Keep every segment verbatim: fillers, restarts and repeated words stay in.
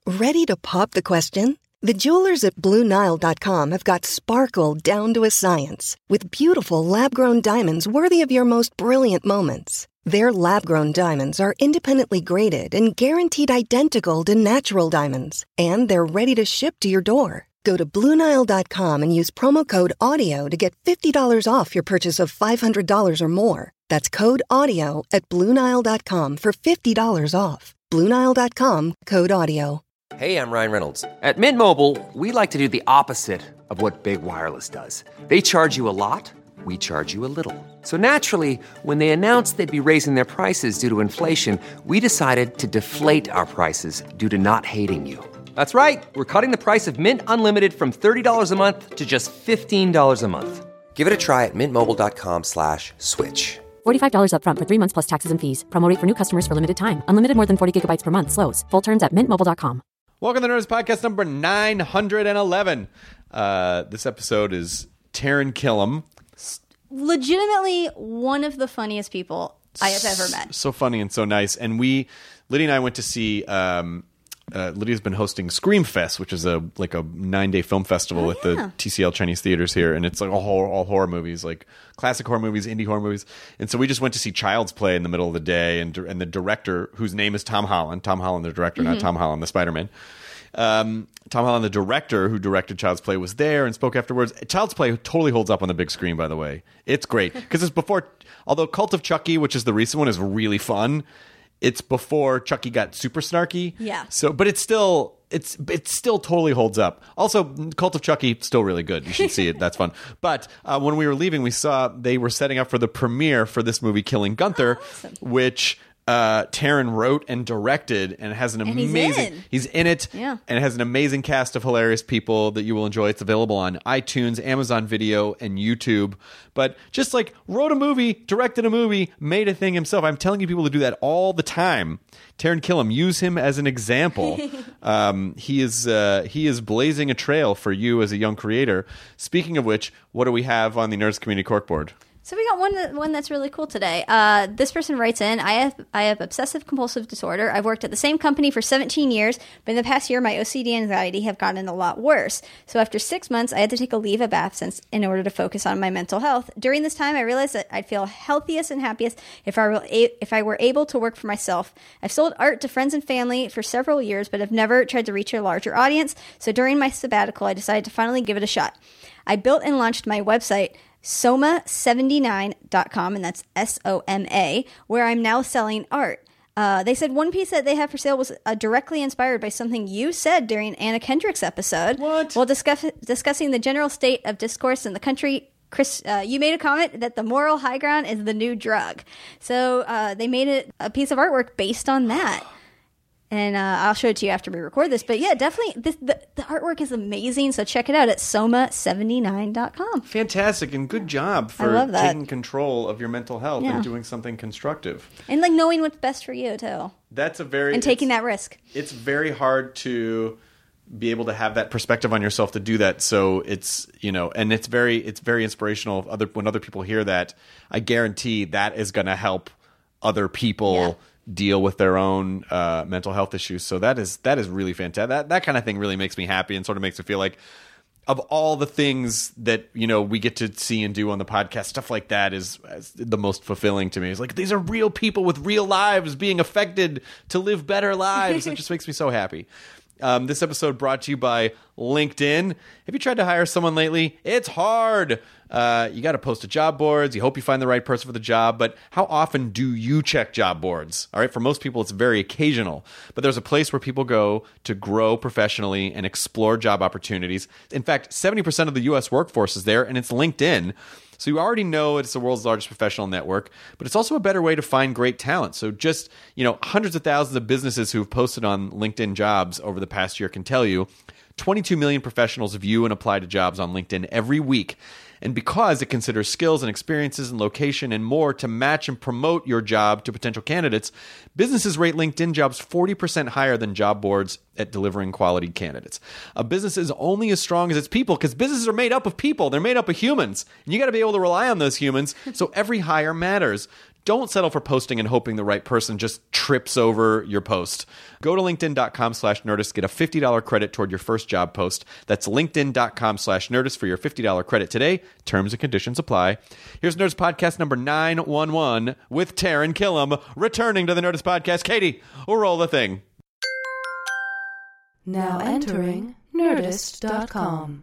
Ready to pop the question? The jewelers at Blue Nile dot com have got sparkle down to a science with beautiful lab-grown diamonds worthy of your most brilliant moments. Their lab-grown diamonds are independently graded and guaranteed identical to natural diamonds, and they're ready to ship to your door. Go to Blue Nile dot com and use promo code AUDIO to get fifty dollars off your purchase of five hundred dollars or more. That's code AUDIO at Blue Nile dot com for fifty dollars off. Blue Nile dot com, code AUDIO. Hey, I'm Ryan Reynolds. At Mint Mobile, we like to do the opposite of what Big Wireless does. They charge you a lot, we charge you a little. So naturally, when they announced they'd be raising their prices due to inflation, we decided to deflate our prices due to not hating you. That's right. We're cutting the price of Mint Unlimited from thirty dollars a month to just fifteen dollars a month. Give it a try at mintmobile.com slash switch. forty-five dollars up front for three months plus taxes and fees. Promo rate for new customers for limited time. Unlimited more than forty gigabytes per month. Slows full terms at mint mobile dot com. Welcome to the Nerds Podcast number nine hundred eleven. Uh, this episode is Taran Killam. Legitimately one of the funniest people I have ever met. So funny and so nice. And we, Lydia and I went to see, um, uh, Lydia's been hosting Scream Fest, which is a like a nine-day film festival oh, at yeah. the T C L Chinese theaters here. And it's like all horror, all horror movies, like classic horror movies, indie horror movies. And so we just went to see Child's Play in the middle of the day. And, and the director, whose name is Tom Holland, Tom Holland, the director, mm-hmm. not Tom Holland, the Spider-Man. Um, Tom Holland, the director who directed Child's Play, was there and spoke afterwards. Child's Play totally holds up on the big screen, by the way. It's great. Because it's before, although Cult of Chucky, which is the recent one, is really fun, it's before Chucky got super snarky. Yeah. So, but it's still, it's it still totally holds up. Also, Cult of Chucky, still really good. You should see it. That's fun. But uh, when we were leaving, we saw they were setting up for the premiere for this movie, Killing Gunther, oh, awesome. which... Uh, Taran wrote and directed, and has an and he's amazing. In. He's in it, yeah. and it has an amazing cast of hilarious people that you will enjoy. It's available on iTunes, Amazon Video, and YouTube. But just like wrote a movie, directed a movie, made a thing himself. I'm telling you, people to do that all the time. Taran Killam, use him as an example. um, he is uh, he is blazing a trail for you as a young creator. Speaking of which, what do we have on the Nerds Community Corkboard? So we got one that, one that's really cool today. Uh, this person writes in, I have I have obsessive compulsive disorder. I've worked at the same company for seventeen years, but in the past year, my O C D and anxiety have gotten a lot worse. So after six months, I had to take a leave of absence in order to focus on my mental health. During this time, I realized that I'd feel healthiest and happiest if I were, if I were able to work for myself. I've sold art to friends and family for several years, but have never tried to reach a larger audience. So during my sabbatical, I decided to finally give it a shot. I built and launched my website, Soma seventy-nine dot com, and that's S O M A, where I'm now selling art. Uh, they said one piece that they have for sale was uh, directly inspired by something you said during Anna Kendrick's episode. What? While discuss- discussing the general state of discourse in the country, Chris, uh, you made a comment that the moral high ground is the new drug. So uh, they made it a piece of artwork based on that. And uh, I'll show it to you after we record this. But yeah, definitely, this, the, the artwork is amazing. So check it out at Soma seventy-nine dot com. Fantastic, and good job for I love that. taking control of your mental health Yeah. and doing something constructive. And like knowing what's best for you, too. That's a very... And taking it's- that risk. It's very hard to be able to have that perspective on yourself to do that. So it's, you know, and it's very it's very inspirational. Other when other people hear that, I guarantee that is going to help other people Yeah. deal with their own uh, mental health issues. So that is that is really fantastic. That that kind of thing really makes me happy and sort of makes me feel like, of all the things that, you know, we get to see and do on the podcast, stuff like that is, is the most fulfilling to me. It's like, these are real people with real lives being affected to live better lives. It just makes me so happy. Um, this episode brought to you by LinkedIn. Have you tried to hire someone lately? It's hard. Uh, you got to post to job boards. You hope you find the right person for the job. But how often do you check job boards? All right, for most people, it's very occasional. But there's a place where people go to grow professionally and explore job opportunities. In fact, seventy percent of the U S workforce is there, and it's LinkedIn. So you already know it's the world's largest professional network, but it's also a better way to find great talent. So just, you know, hundreds of thousands of businesses who've posted on LinkedIn Jobs over the past year can tell you twenty-two million professionals view and apply to jobs on LinkedIn every week. And because it considers skills and experiences and location and more to match and promote your job to potential candidates, businesses rate LinkedIn Jobs forty percent higher than job boards at delivering quality candidates. A business is only as strong as its people, because businesses are made up of people. They're made up of humans. And you got to be able to rely on those humans, so every hire matters. Don't settle for posting and hoping the right person just trips over your post. Go to linkedin.com slash Nerdist. Get a fifty dollars credit toward your first job post. That's linkedin.com slash Nerdist for your fifty dollars credit today. Terms and conditions apply. Here's Nerdist Podcast number nine one one with Taran Killam returning to the Nerdist Podcast. Katie, we'll roll the thing. Now entering Nerdist dot com.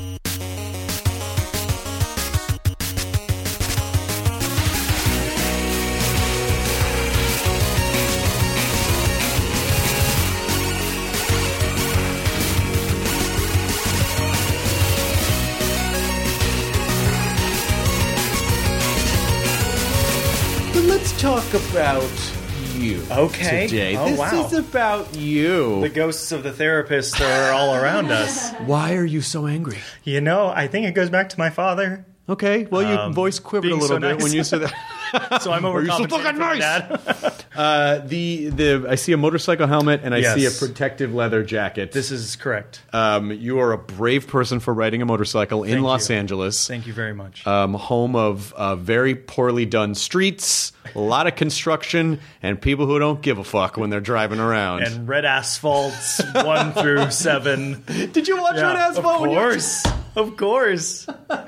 Let's talk about you Okay. today. Oh, this wow. is about you. The ghosts of the therapist are all around us. Why are you so angry? You know, I think it goes back to my father. Okay, well, your Um, voice quivered a being little so bit nice. when you said that. So I'm Are you so overcompensating fucking for my nice? dad. Uh, the the I see a motorcycle helmet and I Yes. see a protective leather jacket. This is correct. um, you are a brave person for riding a motorcycle in Thank Los you. Angeles. Thank you very much. Um, home of uh, very poorly done streets, a lot of construction, and people who don't give a fuck when they're driving around. And red asphalts, one through seven. Did you watch Red Asphalt? Of when you were- course. Of course.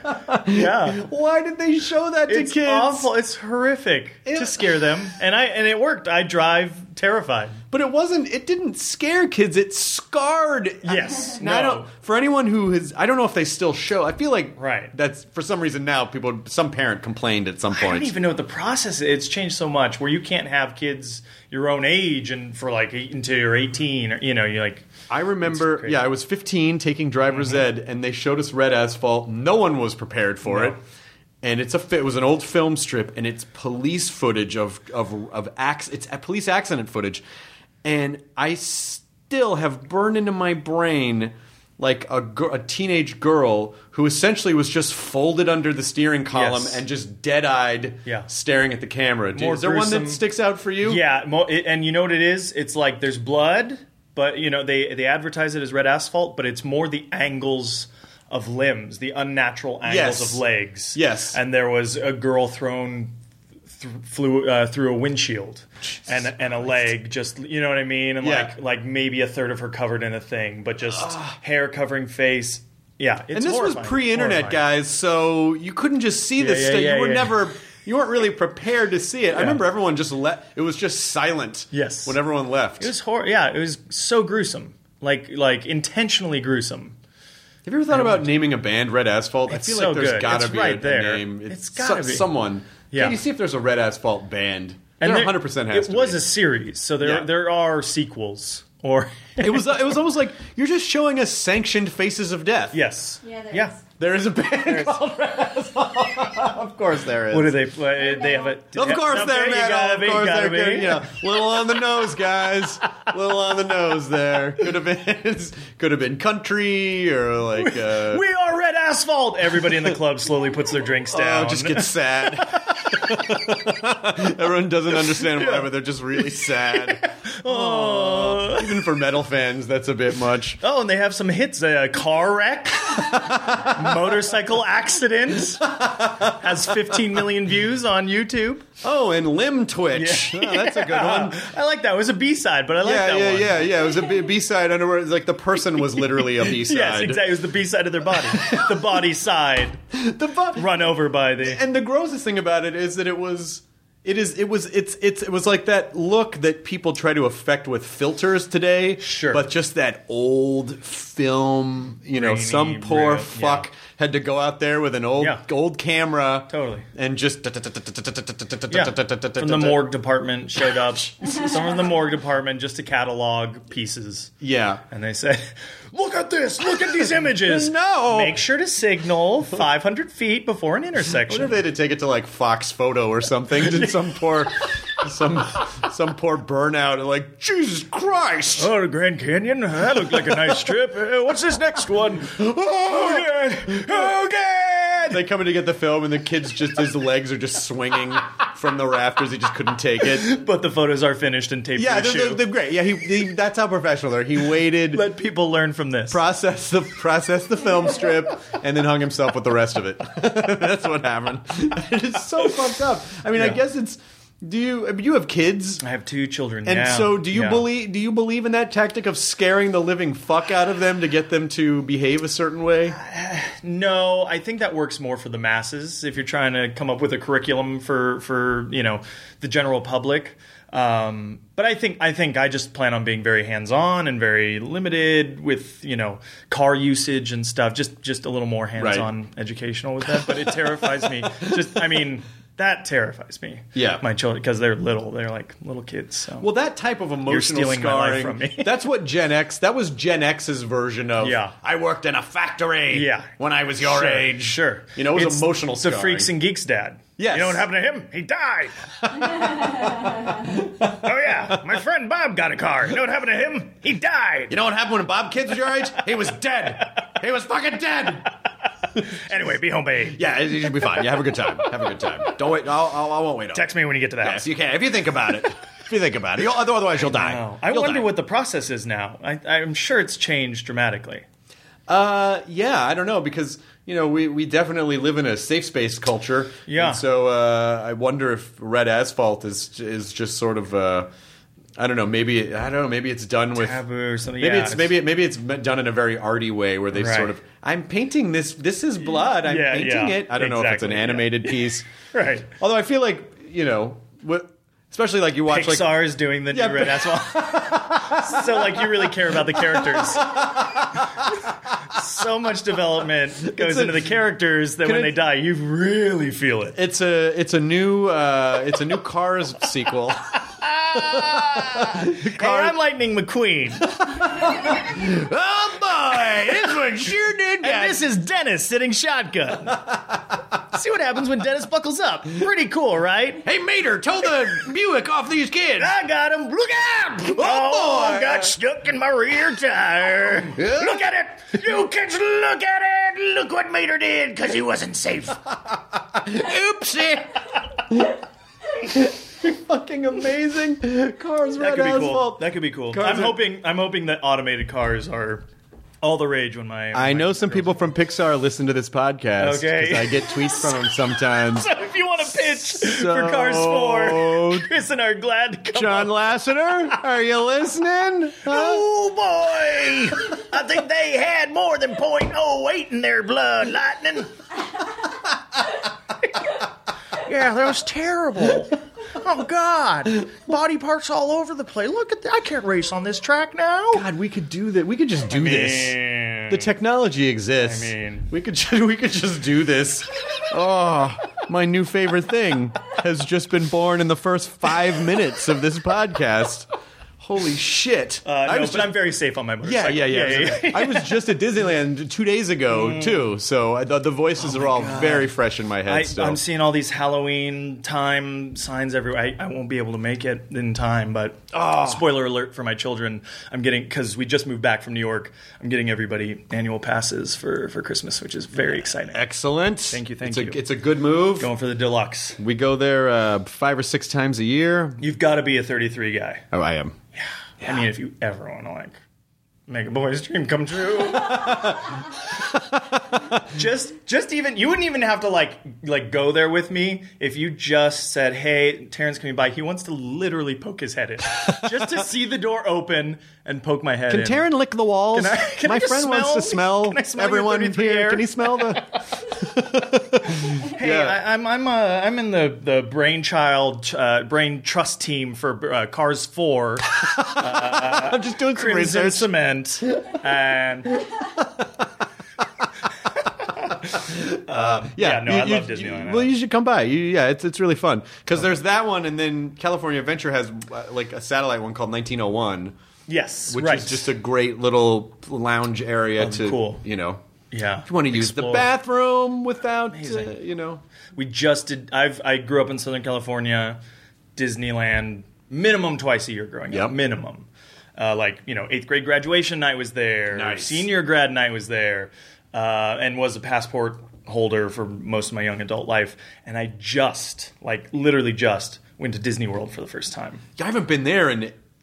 Yeah. Why did they show that to It's kids? awful. It's horrific It- to scare them. And I and it worked. I drive terrified. But it wasn't. It didn't scare kids. It scarred. Yes. Now, I No. don't. For anyone who has, I don't know if they still show. I feel like Right. That's for some reason now. People, some parent complained at some I point. don't even know what the process is. It's changed so much where you can't have kids your own age and for like eight, until you're eighteen or you know, you're like I remember. It's crazy. Yeah, I was fifteen taking driver's ed, and they showed us Red Asphalt. No one was prepared for No. it. And it's a fi- it was an old film strip, and it's police footage of of of acts. It's a police accident footage, and I still have burned into my brain like a, gir- a teenage girl who essentially was just folded under the steering column Yes. and just dead-eyed, Yeah. staring at the camera. Do- More Is there one gruesome- that sticks out for you? Yeah, mo- it, and you know what it is? It's like there's blood, but you know they they advertise it as red asphalt, but it's more the angles of limbs, the unnatural angles Yes. of legs. Yes. And there was a girl thrown th- flew uh, through a windshield, and and a leg just you know what I mean, and Yeah. like like maybe a third of her covered in a thing, but just hair covering face. Yeah, it's And this was horrifying. pre-internet, Horrifying. guys, so you couldn't just see this yeah, stuff. yeah, you were yeah. never, you weren't really prepared to see it. I remember everyone just let. It was just silent. Yes. when everyone left. It was hor- Yeah, it was so gruesome, like like intentionally gruesome. Have you ever thought about naming a band Red Asphalt? I It's feel so like there's good. got to It's be right a, there. a name. It's gotta so- be. someone. Yeah. Can you see if there's a Red Asphalt band? There, there- one hundred percent has it to was be. a series, so there Yeah. there are sequels. Or It was. It was almost like you're just showing us sanctioned Faces of Death. yes, Yeah, there yeah. is. There is a band called Red Asphalt. Of course there is. What do they play? They have a. Of course okay, they're you metal. gotta Of be, course gotta they're good. be. You know, little on the nose, guys. Little on the nose there. Could have been could have been country or like uh, We are Red Asphalt. Everybody in the club slowly puts their drinks down. oh, just gets sad. Everyone doesn't understand why, but they're just really sad. oh. Even for metal fans, that's a bit much. Oh, and they have some hits: a car wreck, motorcycle accident, has fifteen million views on YouTube. Oh, and Limb Twitch. Oh, that's a good one. I like that. It was a B side, but I like Yeah, that yeah, one. yeah, yeah. It was a B- B-side underwear. It's like the person was literally a B-side. Yes, exactly. It was the B side of their body. The body side The bu- run over by the. And the grossest thing about it is that it was it is it was it's it's it was like that look that people try to affect with filters today. Sure. But just that old film, you know, Grainy, some poor real- fuck yeah. had to go out there with an old Yeah. old camera. Totally. And just Yeah, from the morgue department showed up. Someone in the morgue department just to catalog pieces. Yeah. And they said, look at this! Look at these images! No. Make sure to signal five hundred feet before an I wonder intersection. if they had to take it to like Fox Photo or something. Did some poor, some some poor burnout like Jesus Christ? Oh, the Grand Canyon? That looked like a nice trip. Uh, what's this next one? Oh, God! Oh, God! They come in to get the film, and the kid's just his legs are just swinging from the rafters. He just couldn't take it. But the photos are finished and taped Yeah, to the they're, shoe. they're, they're great. Yeah, he, he that's how professional they're. He waited, Let people learn from this. processed the processed the film strip, and then hung himself with the rest of it. That's what happened. It is so fucked up. I mean, I Yeah. guess it's Do you you have kids? I have two children, And yeah. so do you yeah. believe do you believe in that tactic of scaring the living fuck out of them to get them to behave a certain way? No, I think that works more for the masses if you're trying to come up with a curriculum for, for you know, the general public. Um, but I think I think I just plan on being very hands-on and very limited with, you know, car usage and stuff. Just just a little more hands-on Right. educational with that. But it terrifies me. Just I mean, that terrifies me. Yeah. My children, because they're little. They're like little kids. So. Well, that type of emotional stealing my life scarring, from me. that's what Gen X, that was Gen X's version of, Yeah. I worked in a factory Yeah. when I was your Sure, age. Sure. You know, it was It's emotional the scarring. Freaks and Geeks dad. Yes. You know what happened to him? He died. Oh, yeah. My friend Bob got a car. You know what happened to him? He died. You know what happened when Bob Kids was your age? He was dead. He was fucking dead. Anyway, be home, babe. Yeah, it, it should be fine. Yeah, have a good time. Have a good time. Don't wait. I'll, I'll, I won't wait. On. Text me when you get to the Yes, house. you can. If you think about it. If you think about it. You'll, otherwise, you'll die. Wow. I You'll wonder die. what the process is now. I, I'm sure it's changed dramatically. Uh, yeah, I don't know because you know we, we definitely live in a safe space culture. Yeah. And so uh, I wonder if Red Asphalt is is just sort of uh, I don't know maybe I don't know maybe it's done with Taboo or something. Maybe Yeah, it's maybe maybe it's done in a very arty way where they Right. sort of I'm painting this. This is blood. I'm Yeah, painting yeah, it. I don't know if it's an exactly, yeah. animated piece. Right. Although I feel like you know what. Especially like you watch like Pixar's doing the Yeah, new Red Asphalt. So like you really care about the characters. So much development goes a- into the characters that Can when I- they die, you really feel it. it's a it's a new uh, it's a new Cars sequel. Hey, I'm Lightning McQueen. Oh boy, this one sure did. And this is Dennis sitting shotgun. See what happens when Dennis buckles up. Pretty cool, right? Hey, Mater, tow the Buick off these kids. I got him. Look out! Oh, boy. I got stuck in my rear tire. Yeah. Look at it. You kids, look at it. Look what Mater did because he wasn't safe. Oopsie. Fucking amazing. Cars, That Red could be cool. Asphalt. That could be cool. Cars I'm are- hoping. I'm hoping that automated cars are all the rage when my. I my know some girls- people from Pixar listen to this podcast. Okay. 'Cause I get tweets from them sometimes. So if you want to pitch So- for Cars four, Chris and I are glad to come. John up. Lasseter, are you listening? Huh? Oh boy! I think they had more than point oh eight in their blood, Lightning. Yeah, that was terrible. Oh God! Body parts all over the place. Look at that! I can't race on this track now. God, we could do that. We could just do this. Man. The technology exists. I mean- we could just, we could just do this. Oh, my new favorite thing has just been born in the first five minutes of this podcast. Holy shit! Uh, no, I was but just- I'm very safe on my yeah, motorcycle. yeah, yeah. I was just at Disneyland two days ago too, so I, the, the voices are all very fresh in my head. I, still. I'm seeing all these Halloween time signs everywhere. I, I won't be able to make it in time, but spoiler alert for my children. I'm getting, because we just moved back from New York, I'm getting everybody annual passes for, for Christmas, which is very exciting. Excellent. Thank you, thank it's you. A, it's a good move. Going for the deluxe. We go there uh, five or six times a year. You've got to be a thirty-three guy. Oh, I am. I mean, if you ever want to, like, make a boy's dream come true. just just even you wouldn't even have to like like go there with me if you just said, hey, Terrence coming by. He wants to literally poke his head in. Just to see the door open and poke my head Can in. Taryn lick the walls? Can I- can My I just friend wants smell- to smell, can I smell your everyone thirty-three here. air? Can he smell the? Hey, Yeah. I, I'm I'm uh, I'm in the the brainchild uh, brain trust team for uh, Cars Four. I'm just doing some Crimson research. Cement and yeah, no, I love Disneyland. Well, you should come by. You, yeah, it's it's really fun because there's that one, and then California Adventure has uh, like a satellite one called nineteen oh one, yes, which right. is just a great little lounge area Oh, to cool. you know. yeah. If you want to use the Explore. bathroom without, uh, Amazing. you know. We just did. I've I grew up in Southern California, Disneyland minimum twice a year growing Yep. up. Minimum, uh, like you know, eighth grade graduation night was there. Nice. Senior grad night was there, uh, and was a passport holder for most of my young adult life. And I just, like, literally just went to Disney World for the first time. I haven't been there in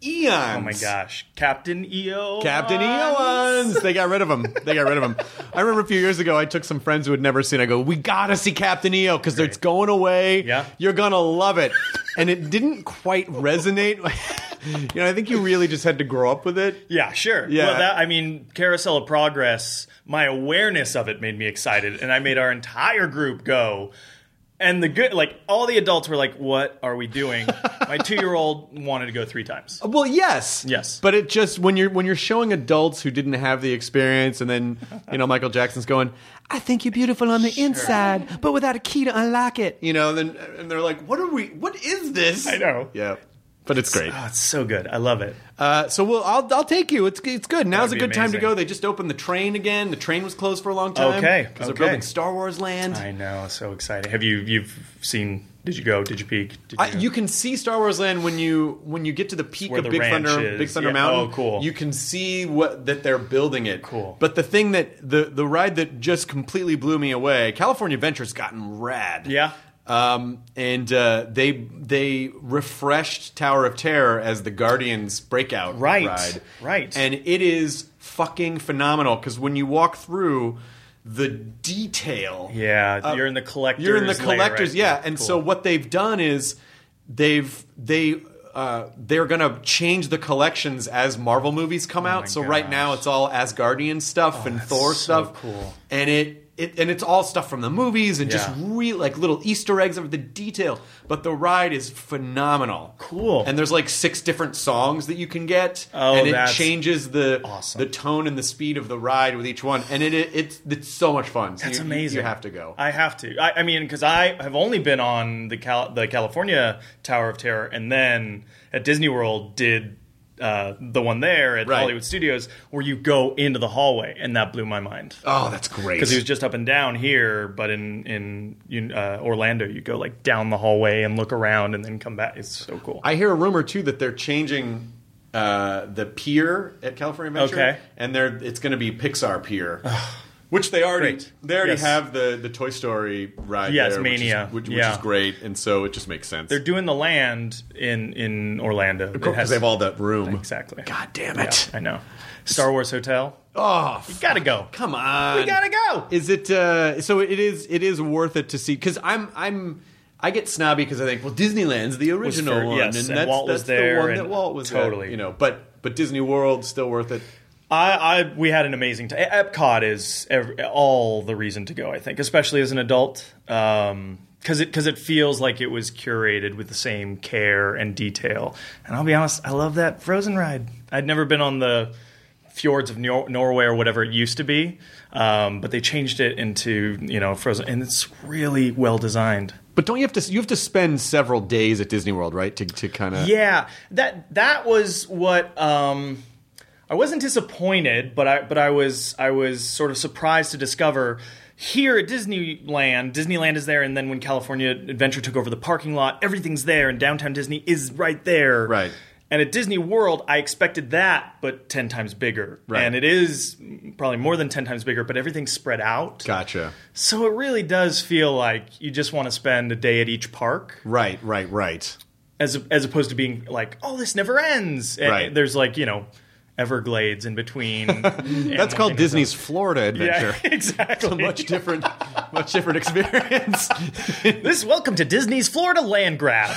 eons. Oh my gosh, Captain E O. Captain Eons. They got rid of him. They got rid of him. I remember a few years ago, I took some friends who had never seen it. I go, we gotta see Captain E O because it's going away. Yeah. You're gonna love it. And it didn't quite resonate. You know, I think you really just had to grow up with it. Yeah, sure. Yeah. Well, that, I mean, Carousel of Progress, my awareness of it made me excited, and I made our entire group go. And the good, like, all the adults were like, what are we doing? My two-year-old wanted to go three times. Well, yes, Yes. but it just when you're when you're showing adults who didn't have the experience, and then you know Michael Jackson's going, "I think you're beautiful on the inside, but without a key to unlock it," you know, and then and they're like, "What are we? What is this?" I know. Yeah, but it's great. Oh, it's so good. I love it. Uh, so we'll I'll I'll take you. It's it's good. Now's a That'd good be time to amazing. go. They just opened the train again. The train was closed for a long time. Okay, because okay. they're building Star Wars Land. I know. So exciting. Have you, you've seen, did you go? Did you peek? Did I, you can see Star Wars Land when you when you get to the peak where of the Big ranch Thunder, is. Big Thunder Yeah. Mountain. Oh, cool. You can see what that they're building it. Cool. But the thing that the the ride that just completely blew me away, California Adventure's gotten rad. Yeah. Um, and uh, they they refreshed Tower of Terror as the Guardians Breakout Right, ride. right. And it is fucking phenomenal because when you walk through the detail. Yeah, Uh, you're in the collector's You're in the layer, collectors, right? yeah. And Cool. so what they've done is they've they uh, they're gonna change the collections as Marvel movies come out. my So right gosh. now it's all Asgardian stuff and that's Thor so stuff. cool. And it. It, and it's all stuff from the movies and just Yeah. real like little Easter eggs of the detail. But the ride is phenomenal. Cool. And there's like six different songs that you can get. Oh, and it that's changes the awesome. the tone and the speed of the ride with each one. And it, it it's it's so much fun. So That's you, amazing. You have to go. I have to. I, I mean, because I have only been on the Cal- the California Tower of Terror, and then at Disney World did uh, the one there at Right. Hollywood Studios, where you go into the hallway, and that blew my mind. Oh, that's great. Because it was just up and down here, but in in you- uh, Orlando, you go like down the hallway and look around, and then come back. It's so cool. I hear a rumor too that they're changing uh, the pier at California Adventure, Okay. and they're it's going to be Pixar Pier, which they already Great. they already Yes. have the, the Toy Story ride. Yes, there, Mania. which is, which, Yeah. which is great, and so it just makes sense. They're doing the land in in Orlando. It because has- they have all that room. exactly. God damn Yeah, it! I know. Star Wars Hotel. Oh, You gotta go. come on! We gotta go. Is it uh, so? It is. It is worth it to see because I'm. I'm. I get snobby because I think, well, Disneyland's the original for- one, yes, and and that's, Walt was that's there, the one and that Walt was totally. at, you know. But but Disney World still worth it. I, I we had an amazing time. Epcot is every, all the reason to go. I think, especially as an adult, um, because it because it feels like it was curated with the same care and detail. And I'll be honest, I love that Frozen ride. I'd never been on the fjords of Nor- Norway or whatever it used to be, um, but they changed it into you know Frozen, and it's really well designed. But don't you have to? You have to spend several days at Disney World, right? To to kind of Yeah, that that was what um, I wasn't disappointed, but I but I was I was sort of surprised to discover here at Disneyland. Disneyland is there, and then when California Adventure took over the parking lot, everything's there, and downtown Disney is right there. Right. And at Disney World, I expected that, but ten times bigger. Right. And it is probably more than ten times bigger, but everything's spread out. Gotcha. So it really does feel like you just want to spend a day at each park. Right, right, right. As as opposed to being like, oh, this never ends. And Right. there's like, you know, Everglades in between. That's called Disney's Florida Adventure. Yeah, exactly. It's a much different, much different experience. This welcome to Disney's Florida Land Grab.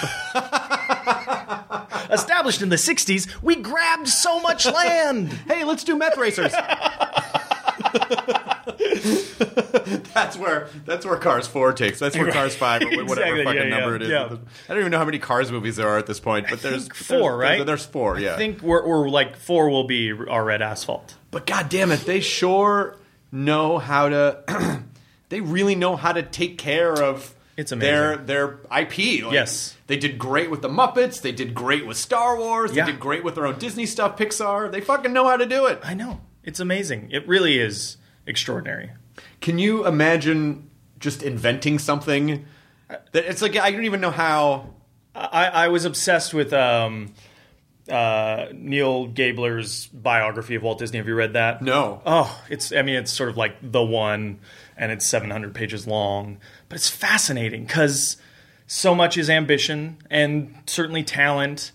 Established in the sixties, we grabbed so much land. Hey, let's do meth racers. that's where that's where Cars Four takes. That's where Cars Five or whatever Exactly, fucking yeah, yeah, number it is. yeah. I don't even know how many Cars movies there are at this point, but there's four, there's, right? There's, there's four, yeah. I think we're, we're like four will be our red asphalt. But god damn it, they sure know how to. They really know how to take care of. It's their amazing. their I P. Like, Yes. they did great with the Muppets. They did great with Star Wars. They Yeah. did great with their own Disney stuff. Pixar. They fucking know how to do it. I know. It's amazing. It really is extraordinary. Can you imagine just inventing something that it's like I don't even know how. I, I was obsessed with um, uh, Neil Gabler's biography of Walt Disney. Have you read that? No. Oh, it's. I mean, it's sort of like the one, and it's seven hundred pages long. But it's fascinating because so much is ambition and certainly talent,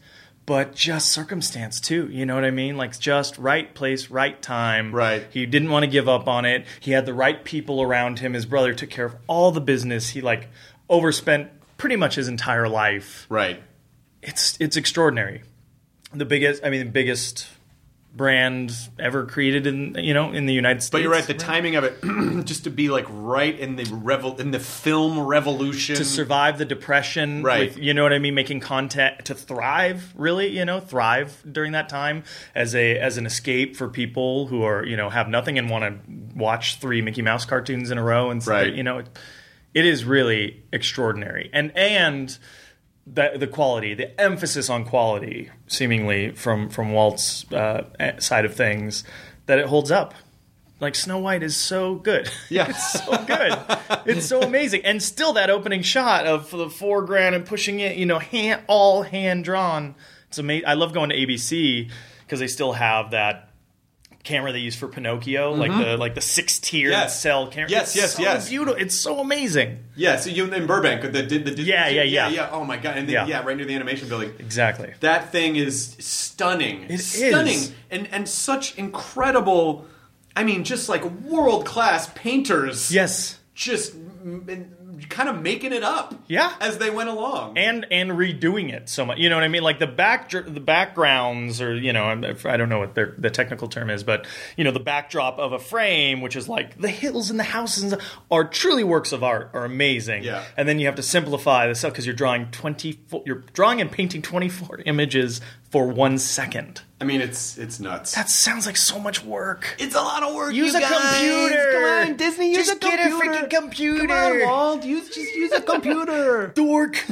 but just circumstance too. You know what I mean? Like just right place, right time. Right. He didn't want to give up on it. He had the right people around him. His brother took care of all the business. He like overspent pretty much his entire life. Right. It's it's extraordinary. The biggest, I mean, the biggest brand ever created in you know in the United States. But you're right. The timing of it, just to be like right in the revel in the film revolution, to survive the depression, right? With, you know what I mean? Making content to thrive, really, you know, thrive during that time as a as an escape for people who are you know have nothing and want to watch three Mickey Mouse cartoons in a row and right. You know, it, it is really extraordinary, and and. The, the quality, the emphasis on quality, seemingly from from Walt's uh, side of things, that it holds up. Like Snow White is so good, yeah, it's so good, it's so amazing, and still that opening shot of the foreground and pushing it, you know, hand, all hand drawn. It's amazing. I love going to A B C because they still have that camera they use for Pinocchio, mm-hmm. like the like the six tier yes. cell camera. Yes, it's yes, so yes. Beautiful. It's so amazing. Yeah, so you in Burbank, the, the, the, the yeah, yeah, yeah, yeah, Oh my god, and then, yeah. yeah, right near the animation building. Exactly. That thing is stunning. It stunning. is. and and such incredible. I mean, just like world class painters. Yes. Just kind of making it up. Yeah. As they went along. And and redoing it so much. You know what I mean? Like the back the backgrounds, or you know, I don't know what their, the technical term is, but you know, the backdrop of a frame, which is like the hills and the houses, are truly works of art, are amazing. Yeah. And then you have to simplify this up because you're drawing twenty-four, you're drawing and painting twenty-four images for one second. I mean, it's it's nuts. That sounds like so much work. It's a lot of work. Use you a guys. computer. Come on, Disney. Use just a computer. Get a freaking computer. Come on, Walt. Use just use a computer. Dork.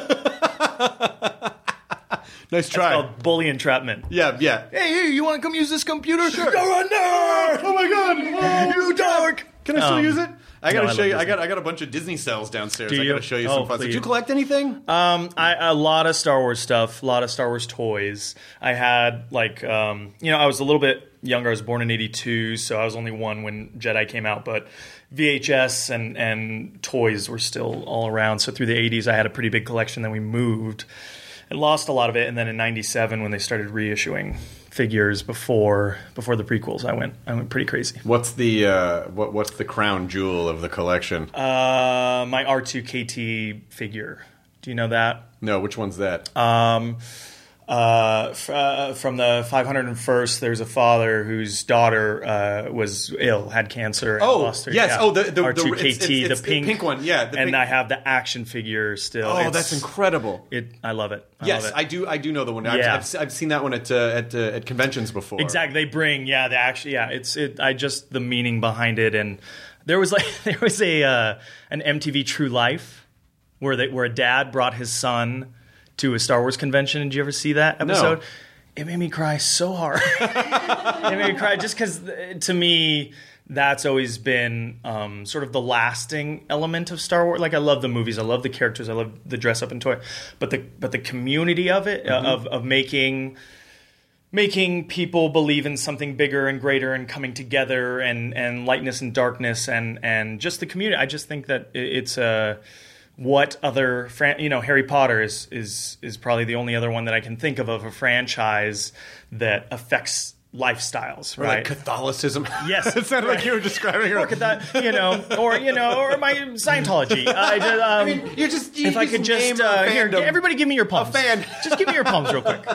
Nice try. It's called bully entrapment. Yeah, yeah. Hey, hey, you want to come use this computer? Sure. You're a nerd. Oh my god. You dork. Can I still Um, use it? I gotta no, I show love you. I Disney. got I got a bunch of Disney cells downstairs. Do I you? gotta show you Oh, some fun. please. Did you collect anything? Um, I a lot of Star Wars stuff, a lot of Star Wars toys. I had like, um, you know, I was a little bit younger. I was born in eighty-two, so I was only one when Jedi came out. But V H S and and toys were still all around. So through the eighties, I had a pretty big collection. Then we moved and lost a lot of it. And then in ninety-seven, when they started reissuing figures before before the prequels, I went I went pretty crazy. What's the uh, what what's the crown jewel of the collection? Uh, my R two K T figure. Do you know that? No, which one's that? Um, uh, f- uh, from the five hundred first, there's a father whose daughter uh, was ill, had cancer. And Oh, lost her, yes. yeah. Oh, the- the- R two K T, it's- it's- it's the the pink, pink one, yeah, the and pink- I have the action figure still. Oh, It's- that's incredible. It, I love it. I yes, love it. I do. I do know the one. I've, Yeah. I've, I've seen that one at uh, at uh, at conventions before. Exactly. They bring, yeah, the action, yeah. It's it. I just the meaning behind it, and there was like there was a uh, an M T V True Life where they where a dad brought his son to a Star Wars convention. Did you ever see that episode? No. It made me cry so hard. It made me cry just because, to me, that's always been um, sort of the lasting element of Star Wars. Like, I love the movies, I love the characters, I love the dress up and toy, but the but the community of it, mm-hmm. uh, of of making making people believe in something bigger and greater and coming together, and and lightness and darkness, and and just the community. I just think that it's a. What other, fran- you know, Harry Potter is, is is probably the only other one that I can think of of a franchise that affects lifestyles, Or right? like Catholicism. Yes, It sounded right. like you were describing her. Or could that, you know, or you know, or my Scientology. I, just, um, I mean, you're just. You if I could just name a uh, here, fandom. everybody, give me your palms. fan. Just give me your palms real quick.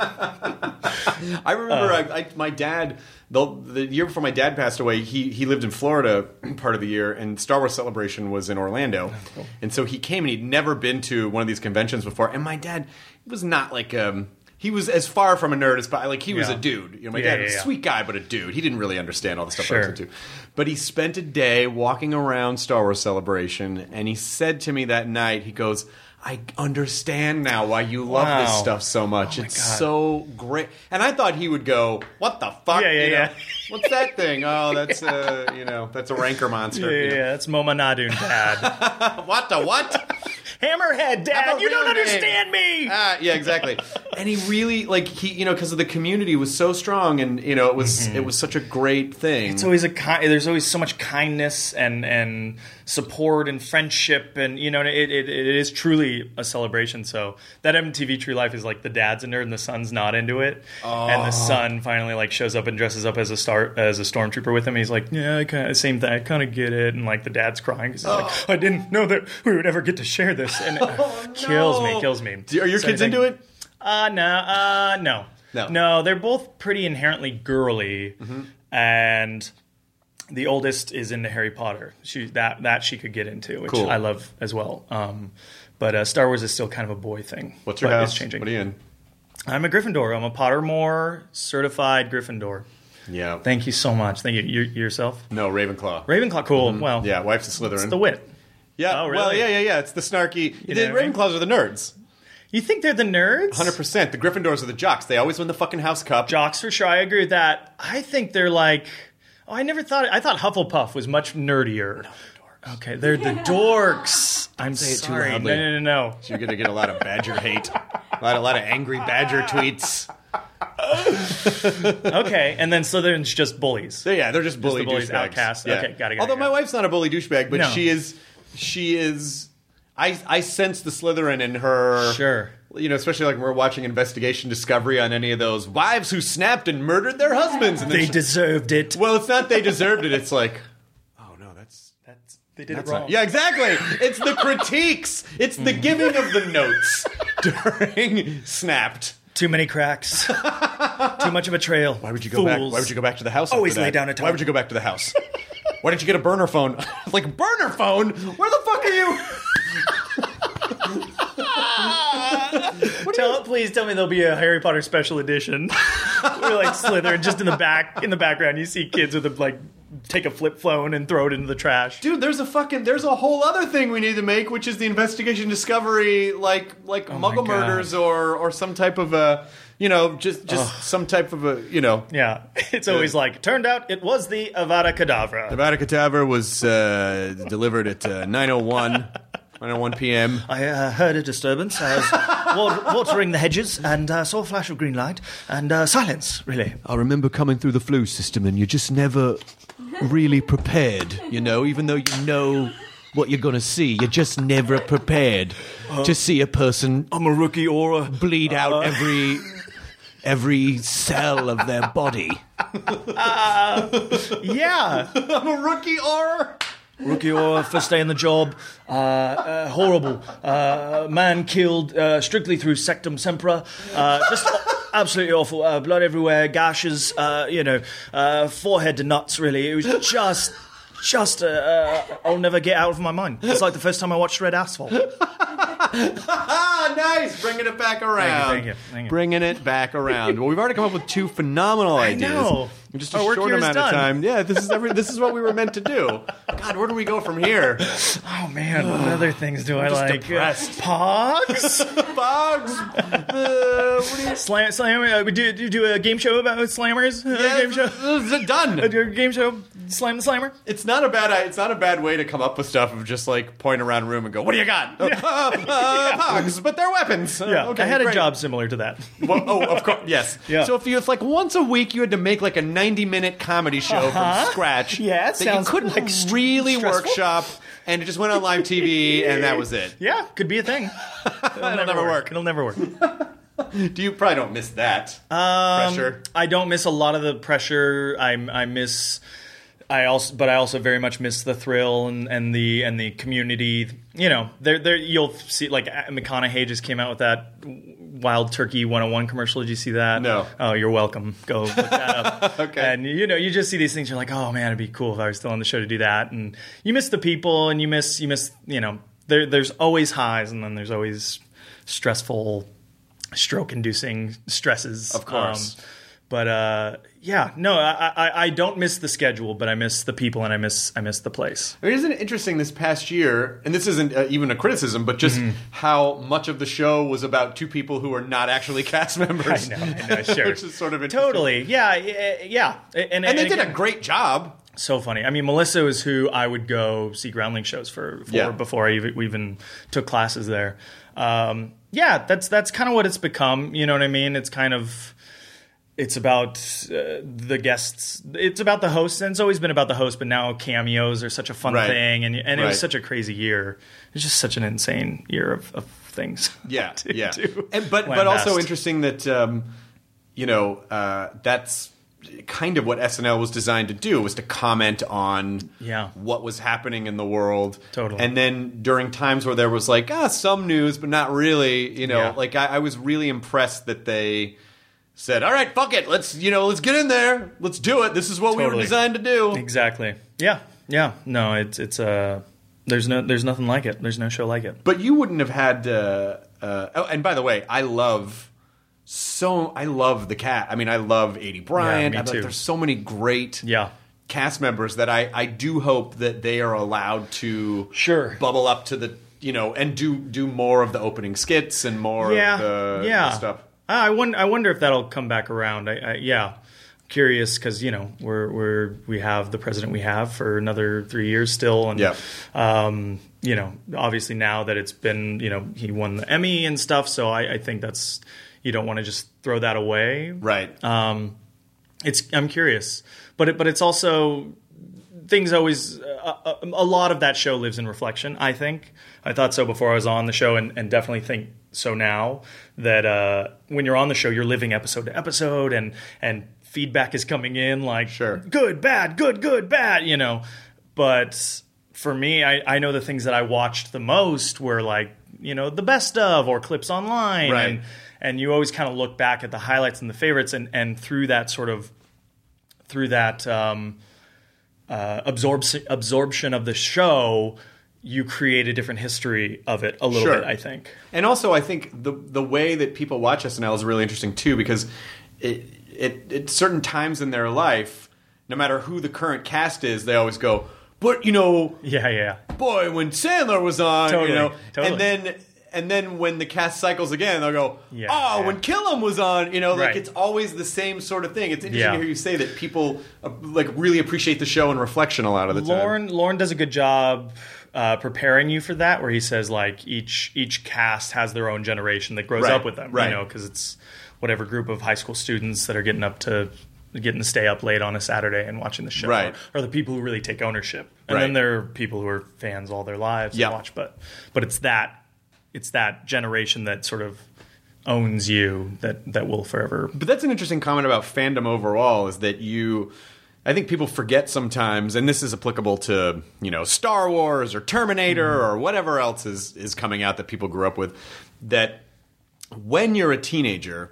I remember I, I, my dad, the, the year before my dad passed away, he, he lived in Florida part of the year, and Star Wars Celebration was in Orlando. Oh, cool. And so he came, and he'd never been to one of these conventions before. And my dad was not like, um, he was as far from a nerd as, like, he was Yeah. a dude. You know, my Yeah, dad yeah, was a yeah. sweet guy, but a dude. He didn't really understand all the stuff Sure. I was into. But he spent a day walking around Star Wars Celebration, and he said to me that night, he goes, I understand now why you love Wow. this stuff so much. Oh my it's God. so great. And I thought he would go, what the fuck? Yeah, yeah, You know, yeah. What's that thing? Oh, that's uh, you know, that's a rancor monster. Yeah, you yeah, know. yeah, that's Moma Nadun, Dad. What the what? Hammerhead, Dad. You don't understand me. Ah, yeah, exactly. And he really like he, you know, because of the community was so strong, and you know, it was mm-hmm. it was such a great thing. It's always a ki- there's always so much kindness and and support and friendship, and you know, it it, it is truly a celebration. So that M T V True Life is like the dad's a nerd and the son's not into it, oh. and the son finally like shows up and dresses up as a star as a stormtrooper with him. He's like, yeah, I kind of same thing. I kind of get it, and like the dad's crying because he's oh. like, I didn't know that we would ever get to share this, and it oh, kills no. me, kills me. Are your so kids into it? Uh, no, uh, no, no, no. They're both pretty inherently girly, mm-hmm. and the oldest is into Harry Potter. She that that she could get into, which cool. I love as well. Um, but uh, Star Wars is still kind of a boy thing. What's your house? It's changing. What are you in? I'm a Gryffindor. I'm a Pottermore certified Gryffindor. Yeah. Thank you so much. Thank you. you yourself? No, Ravenclaw. Ravenclaw, cool. Mm-hmm. Well, yeah, wife's a Slytherin. It's the wit. Yeah. Oh, really? Well, yeah, yeah, yeah. It's the snarky. You the know what I mean? Ravenclaws are the nerds. You think they're the nerds? one hundred percent. The Gryffindors are the jocks. They always win the fucking house cup. Jocks for sure. I agree with that. I think they're like. Oh, I never thought. I thought Hufflepuff was much nerdier. No, the dorks. Okay, they're the dorks. I'm Say sorry. It too loudly. No, no, no, no. You're gonna get a lot of Badger hate. A lot, a lot of angry Badger tweets. Okay, and then Slytherin's just bullies. So, yeah, they're just bully just the bullies, douchebags. outcasts. Yeah. Okay, got it. Although got my it. wife's not a bully douchebag, but No. she is. She is. I I sense the Slytherin in her. Sure. You know, especially like when we're watching Investigation Discovery on any of those wives who snapped and murdered their husbands. And They she, deserved it. Well, it's not they deserved it. It's like, oh no, that's That's they did that's it wrong. not, yeah, exactly. It's the critiques. It's the giving of the notes during Snapped. Too many cracks. Too much of a trail. Why would you go Fools. back? Why would you go back to the house? Always after lay that? down a top. Why would you go back to the house? Why didn't you get a burner phone? Like, burner phone? Where the fuck are you? Tell it, please tell me there'll be a Harry Potter special edition. We're like Slytherin, just in the back, in the background, you see kids with a like take a flip phone and throw it into the trash. Dude, there's a fucking there's a whole other thing we need to make, which is the Investigation Discovery, like like Oh my Muggle God. murders or or some type of a, you know, just just some type of a, you know. Yeah, it's always like, turned out it was the Avada Kedavra. Avada Kedavra was uh, delivered at uh, nine oh one p.m. I uh, heard a disturbance. I was wa- watering the hedges and uh, saw a flash of green light and uh, silence, really. I remember coming through the flu system, and you're just never really prepared, you know, even though you know what you're going to see. You're just never prepared uh, to see a person I'm a rookie aura. bleed out uh, every every cell of their body. Uh, yeah. I'm a rookie aura. Rookie aura, first day on the job, uh, uh, horrible. Uh, man killed uh, strictly through sectum sempra. Uh, just absolutely awful. Uh, blood everywhere, gashes, uh, you know, uh, forehead to nuts, really. It was just, just, uh, uh, I'll never get out of my mind. It's like the first time I watched Red Asphalt. Nice, bringing it back around. Thank you, thank you, thank you. Bringing it back around. Well, we've already come up with two phenomenal I ideas. know. In just a Our work short here is amount of done. time. Yeah, this is every. This is what we were meant to do. God, where do we go from here? Oh man, what other things do I just like? depressed. Pogs? Bugs. Uh, what do you? Slam, slammer. Uh, we do, do you do a game show about slammers? Uh, Yeah, game show. it's done. Uh, do a game show. Slam the slammer. It's not a bad. It's not a bad way to come up with stuff of just like point around a room and go, "What do you got?" Uh, uh, Bugs, but they're weapons. Uh, Yeah, okay, I had great. a job similar to that. Well, oh, of course, yes. Yeah. So if you, if like once a week you had to make like a ninety-minute comedy show Uh-huh. from scratch, Yeah, it that sounds you couldn't like st- really stressful. workshop, and it just went on live T V, and that was it. Yeah, could be a thing. It'll, never work. It'll never work. Do you probably don't miss that Um, pressure? I don't miss a lot of the pressure. I I miss. I also, but I also very much miss the thrill and, and the and the community. You know, there there you'll see like McConaughey just came out with that Wild Turkey one oh one commercial. Did you see that? No. Oh, you're welcome. Go look that up. Okay. And you know, you just see these things. You're like, oh man, it'd be cool if I was still on the show to do that. And you miss the people, and you miss you miss you know. There there's always highs, and then there's always stressful, stroke-inducing stresses. Of course. Um, But uh, yeah, no, I, I I don't miss the schedule, but I miss the people and I miss I miss the place. I mean, isn't it interesting this past year, and this isn't uh, even a criticism, but just how much of the show was about two people who are not actually cast members. I know, I know, sure, Which is sort of interesting. totally, yeah, yeah, yeah. And, And they did again, a great job. So funny. I mean, Melissa was who I would go see Groundling shows for, for Yeah. before I even, even took classes there. Um, yeah, that's that's kind of what it's become. You know what I mean? It's kind of it's about uh, the guests. It's about the hosts, and it's always been about the host. But now cameos are such a fun Right. thing, and and it Right. was such a crazy year. It's just such an insane year of, of things. Yeah, to yeah. do. And, but When but also best. interesting that um, you know uh, that's kind of what S N L was designed to do, was to comment on Yeah. what was happening in the world. Totally. And then during times where there was like ah some news, but not really, you know, Yeah. like I, I was really impressed that they said, "All right, fuck it, let's you know let's get in there, let's do it. This is what we were Totally. designed to do." Exactly. Yeah. Yeah. No, it's it's uh, there's no there's nothing like it. There's no show like it. But you wouldn't have had. Uh, uh, oh, and by the way, I love so I love the cat. I mean, I love Adie Bryant. me I love- too. There's so many great Yeah. cast members that I I do hope that they are allowed to Sure. bubble up to the you know and do do more of the opening skits and more Yeah. of the, yeah. the stuff. I wonder. I wonder if that'll come back around. I, I yeah. Curious because you know we're we're we have the president we have for another three years still, and Yeah. um, you know obviously now that it's been you know he won the Emmy and stuff, so I, I think that's you don't want to just throw that away, Right. Um, it's I'm curious, but it, but it's also things always uh, a, a lot of that show lives in reflection. I think I thought so before I was on the show, and, and definitely think so now that uh, when you're on the show, you're living episode to episode, and and feedback is coming in like Sure. good, bad, good, good, bad, you know. But for me, I, I know the things that I watched the most were like you know the best of or clips online, Right. and and you always kind of look back at the highlights and the favorites, and and through that sort of through that. Um, Uh, absorption absorption of the show, you create a different history of it a little Sure. bit, I think. And also, I think the the way that people watch S N L is really interesting too, because it, it, at certain times in their life, no matter who the current cast is, they always go, "But you know, Yeah, yeah. boy, when Sandler was on, Totally, you know," totally. and then and then when the cast cycles again, they'll go, Yeah, "Oh, yeah. when Killam was on," you know, like Right. it's always the same sort of thing. It's interesting Yeah. to hear you say that people uh, like really appreciate the show and reflection a lot of the time. Lauren Lauren does a good job uh, preparing you for that, where he says like each each cast has their own generation that grows Right, up with them, right. you know, because it's whatever group of high school students that are getting up to getting to stay up late on a Saturday and watching the show, Right. or, or the people who really take ownership, and Right. then there are people who are fans all their lives Yeah. and watch, but but it's that it's that generation that sort of owns you that that will forever. But that's an interesting comment about fandom overall, is that you I think people forget sometimes, and this is applicable to, you know, Star Wars or Terminator Mm-hmm. or whatever else is, is coming out that people grew up with, that when you're a teenager,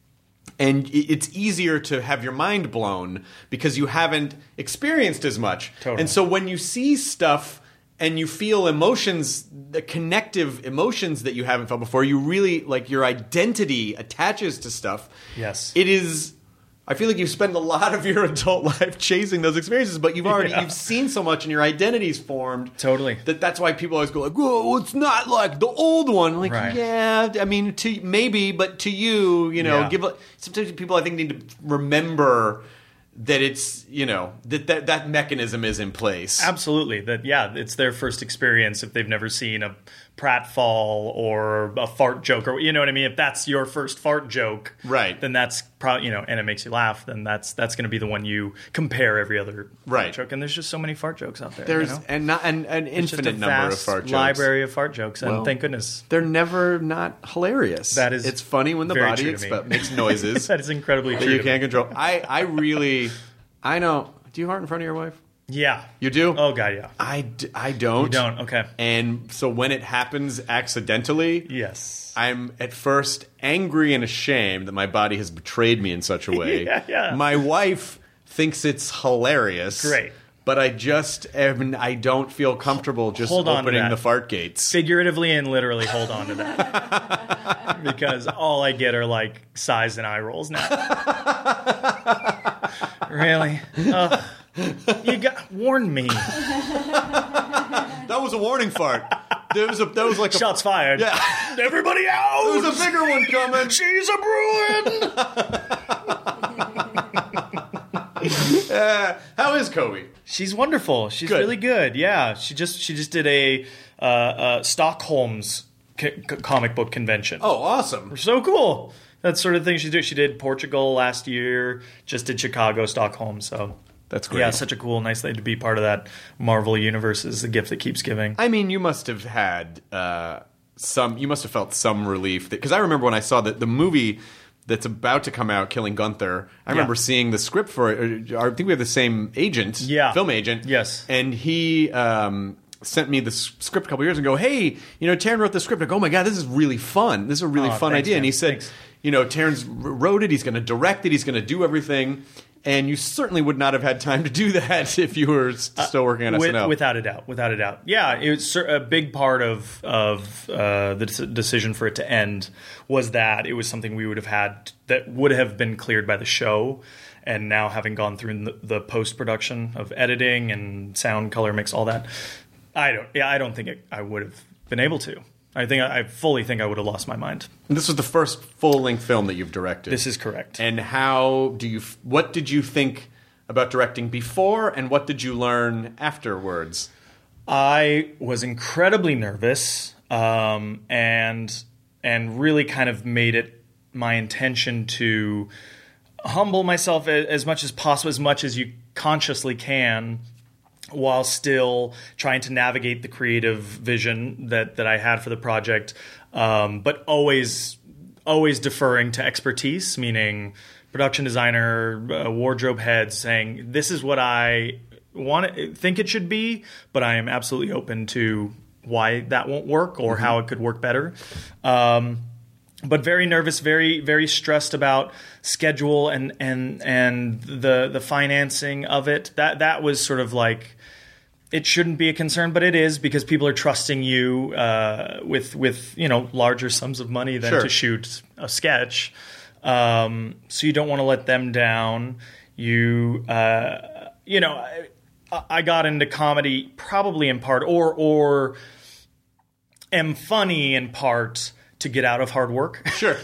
and i- it's easier to have your mind blown because you haven't experienced as much. Totally. And so when you see stuff and you feel emotions, the connective emotions that you haven't felt before, you really, like, your identity attaches to stuff. Yes. It is, I feel like you spend a lot of your adult life chasing those experiences, but you've already, Yeah. you've seen so much and your identity's formed. Totally. That that's why people always go like, "Whoa, it's not like the old one." Like, Right. yeah, I mean, to maybe, but to you, you know, Yeah. give. A, sometimes people, I think, need to remember that it's, you know, that that, that mechanism is in place. Absolutely. That yeah, it's their first experience if they've never seen a pratfall or a fart joke, or you know what I mean. If that's your first fart joke, Right. Then that's probably, you know, and it makes you laugh. Then that's that's going to be the one you compare every other Right. fart joke. And there's just so many fart jokes out there. There's you know? and not an, an It's just infinite a number of vast fart jokes. library of fart jokes, and Well, thank goodness. They're never not hilarious. That is it's funny when the very body true to me. expe- makes noises That is incredibly that true. you to can't me. control. I I really I know. Do you fart in front of your wife? Yeah. You do? Oh god, yeah. I, d- I don't. You don't. Okay. And so when it happens accidentally, Yes. I'm at first angry and ashamed that my body has betrayed me in such a way. Yeah, yeah. My wife thinks it's hilarious. Great. But I just am, I don't feel comfortable just Hold on to opening that. the fart gates. Figuratively and literally hold on to that. Because all I get are like sighs and eye rolls now. Really? Ugh. You got warn me. That was a warning fart. There was a that was like a Shots fired. Yeah. Everybody out. There was a bigger one coming. She's a Bruin. uh, how is Kobe? She's wonderful. She's Good. really good. Yeah, she just she just did a uh, uh, Stockholm's c- c- comic book convention. Oh, awesome. So cool. That sort of thing she's doing. She did Portugal last year, just did Chicago, Stockholm. So That's great. yeah, such a cool, nice thing to be part of that Marvel universe is the gift that keeps giving. I mean, you must have had uh, some. You must have felt some relief because I remember when I saw that the movie that's about to come out, Killing Gunther. I remember Yeah. seeing the script for it. I think we have the same agent, Yeah. film agent. Yes. and he. Um, sent me the s- script a couple years ago. Hey, you know, Taron wrote the script. I go, oh my God, this is really fun. This is a really Oh, fun thanks, idea. man. And he said, Thanks. you know, Taron's wrote it. He's going to direct it. He's going to do everything. And you certainly would not have had time to do that if you were s- still working on With- S N L. Without a doubt, without a doubt. Yeah, it was cer- a big part of of uh, the dec- decision for it to end was that it was something we would have had that would have been cleared by the show. And now having gone through the, the post production of editing and sound, color mix, all that, I don't. Yeah, I don't think it, I would have been able to. I think I fully think I would have lost my mind. And this was the first full-length film that you've directed. This is correct. And how do you? f- What did you think about directing before, and what did you learn afterwards? I was incredibly nervous, um, and and really kind of made it my intention to humble myself a- as much as possible, as much as you consciously can, while still trying to navigate the creative vision that that I had for the project, um, but always always deferring to expertise, meaning production designer, uh, wardrobe heads, saying this is what I want to think it should be, but I am absolutely open to why that won't work or how it could work better. Um, but very nervous, very very stressed about schedule and and and the the financing of it. That that was sort of like, it shouldn't be a concern, but it is, because people are trusting you uh, with with you know larger sums of money than Sure. to shoot a sketch. Um, so you don't want to let them down. You uh, you know I, I got into comedy probably in part, or or am funny in part to get out of hard work. Sure.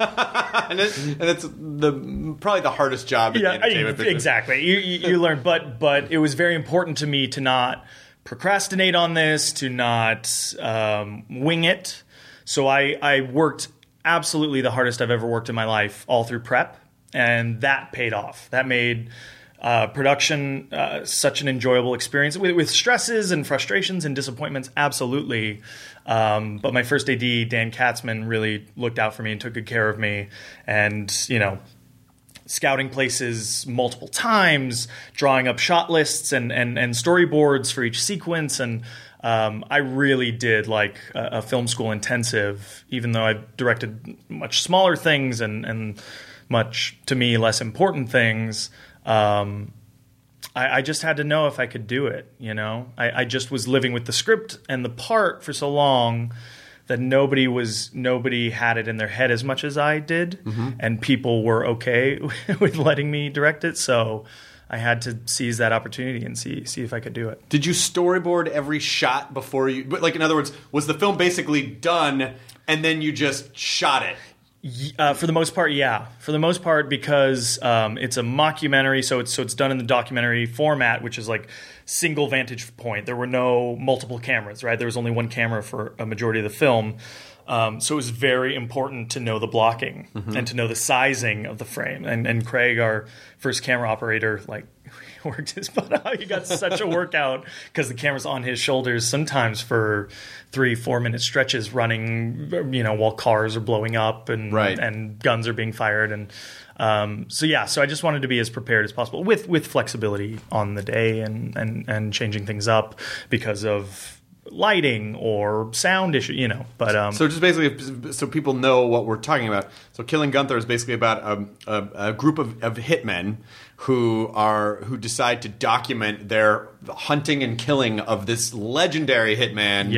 and, it, and it's the probably the hardest job in the Yeah, entertainment business. exactly. You, you, you learn, but but it was very important to me to not procrastinate on this, to not um, wing it. So I, I worked absolutely the hardest I've ever worked in my life, all through prep, and that paid off. That made uh, production uh, such an enjoyable experience, with, with stresses and frustrations and disappointments, absolutely. Um, but my first A D, Dan Katzman, really looked out for me and took good care of me, and you know. Scouting places multiple times, drawing up shot lists and, and, and storyboards for each sequence. And um, I really did like a, a film school intensive, even though I directed much smaller things and, and much, to me, less important things. Um, I, I just had to know if I could do it, you know? I, I just was living with the script and the part for so long that nobody was nobody had it in their head as much as I did, mm-hmm. and people were okay with letting me direct it. So I had to seize that opportunity and see see if I could do it. Did you storyboard every shot before you? But like, in other words, was the film basically done and then you just shot it? Uh, for the most part, yeah. For the most part, because um, it's a mockumentary, so it's so it's done in the documentary format, which is like single vantage point. There were no multiple cameras, right? There was only one camera for a majority of the film. Um, so it was very important to know the blocking mm-hmm. and to know the sizing of the frame. And, and Craig, our first camera operator, like worked his butt out. He got such a workout because the camera's on his shoulders sometimes for three, four minute stretches running, you know, while cars are blowing up and right. and guns are being fired. And um, so, yeah, so I just wanted to be as prepared as possible with, with flexibility on the day and, and, and changing things up because of lighting or sound issue, you know. But um, so just basically, so people know what we're talking about. So Killing Gunther is basically about a, a, a group of, of hitmen who are who decide to document their hunting and killing of this legendary hitman, yeah.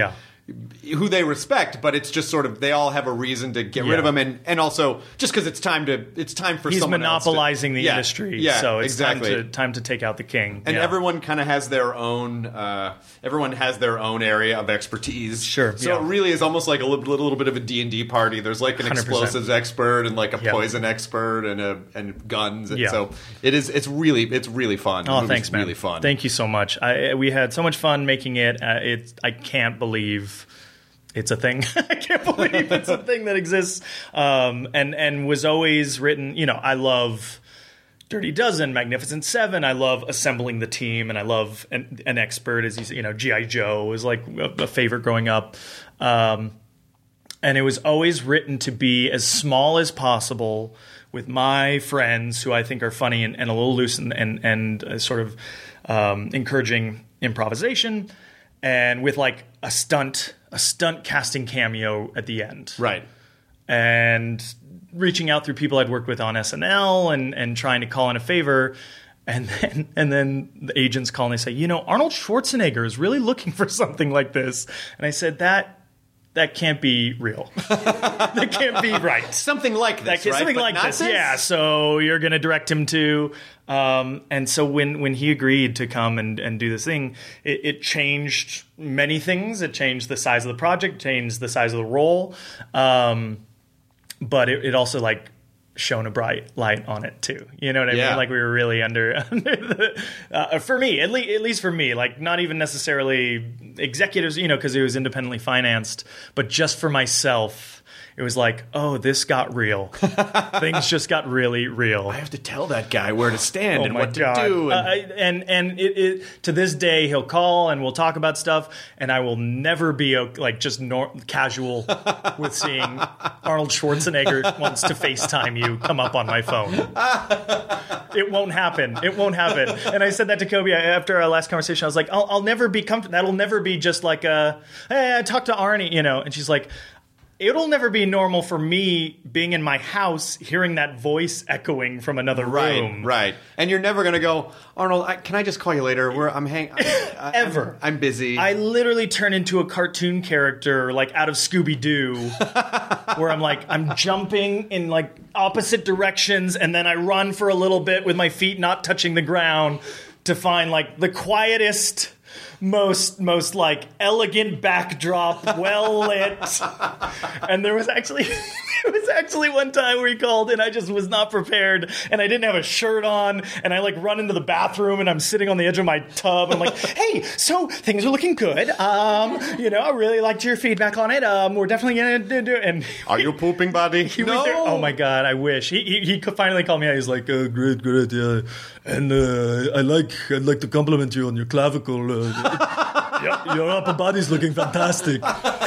who they respect, but it's just sort of they all have a reason to get Yeah. rid of him, and, and also just because it's time to it's time for He's someone monopolizing else to, the yeah, industry, yeah, so it's exactly. time to time to take out the king. And Yeah. everyone kind of has their own. Uh, everyone has their own area of expertise. Sure, So yeah. it really is almost like a little, little bit of a D and D party. There's like an one hundred percent. explosives expert and like a Yeah. poison expert and a and guns. And Yeah. so it is. It's really. It's really fun. The Oh, movie's thanks, man. Really fun. Thank you so much. I, we had so much fun making it. Uh, it's I can't believe it's a thing. I can't believe it's a thing that exists. Um, and and was always written. You know, I love Dirty Dozen, Magnificent Seven. I love assembling the team, and I love an, an expert. As you say, you know, G I Joe was like a, a favorite growing up. Um, and it was always written to be as small as possible with my friends who I think are funny and, and a little loose and and, and uh, sort of um, encouraging improvisation, and with like a stunt a stunt casting cameo at the end, Right. and reaching out through people I'd worked with on S N L and and trying to call in a favor. And then, and then the agents call and they say, you know, Arnold Schwarzenegger is really looking for something like this. And I said, that that can't be real. That can't be right. Something like this, That can't- right? Something But like not this. Yeah. So you're going to direct him to. Um, and so when, when he agreed to come and, and do this thing, it, it changed many things. It changed the size of the project, changed the size of the role. Um, but it, it also like shone a bright light on it too. You know what I Yeah. mean? Like we were really under, under the, uh, for me, at, le- at least for me, like not even necessarily executives, you know, because it was independently financed, but just for myself, it was like, oh, this got real. Things just got really real. I have to tell that guy where to stand Oh and my what God. to do. Uh, And, I- and and it, it to this day he'll call and we'll talk about stuff, and I will never be o- like just nor- casual with seeing Arnold Schwarzenegger wants to FaceTime you come up on my phone. It won't happen. It won't happen. And I said that to Kobe after our last conversation. I was like, I'll, I'll never be comfortable. That'll never be just like a, hey, I talked to Arnie, you know. And she's like, it'll never be normal for me being in my house, hearing that voice echoing from another right, room. right. And you're never going to go, Arnold, I, can I just call you later? We're, I'm hang. I, I, Ever. I'm, I'm busy. I literally turn into a cartoon character, like out of Scooby-Doo, where I'm like, I'm jumping in like opposite directions, and then I run for a little bit with my feet not touching the ground to find like the quietest, most most like elegant backdrop, well lit. And there was actually there was actually one time where he called and I just was not prepared, and I didn't have a shirt on, and I like run into the bathroom and I'm sitting on the edge of my tub. I'm like, hey, so things are looking good. Um, you know, I really liked your feedback on it. Um, we're definitely gonna do do it. And Are you pooping, buddy? he was there. Oh my God, I wish he he, he could finally call me out. He's like, uh, great, great, yeah, and uh, I like I'd like to compliment you on your clavicle. Uh, your, your upper body's looking fantastic.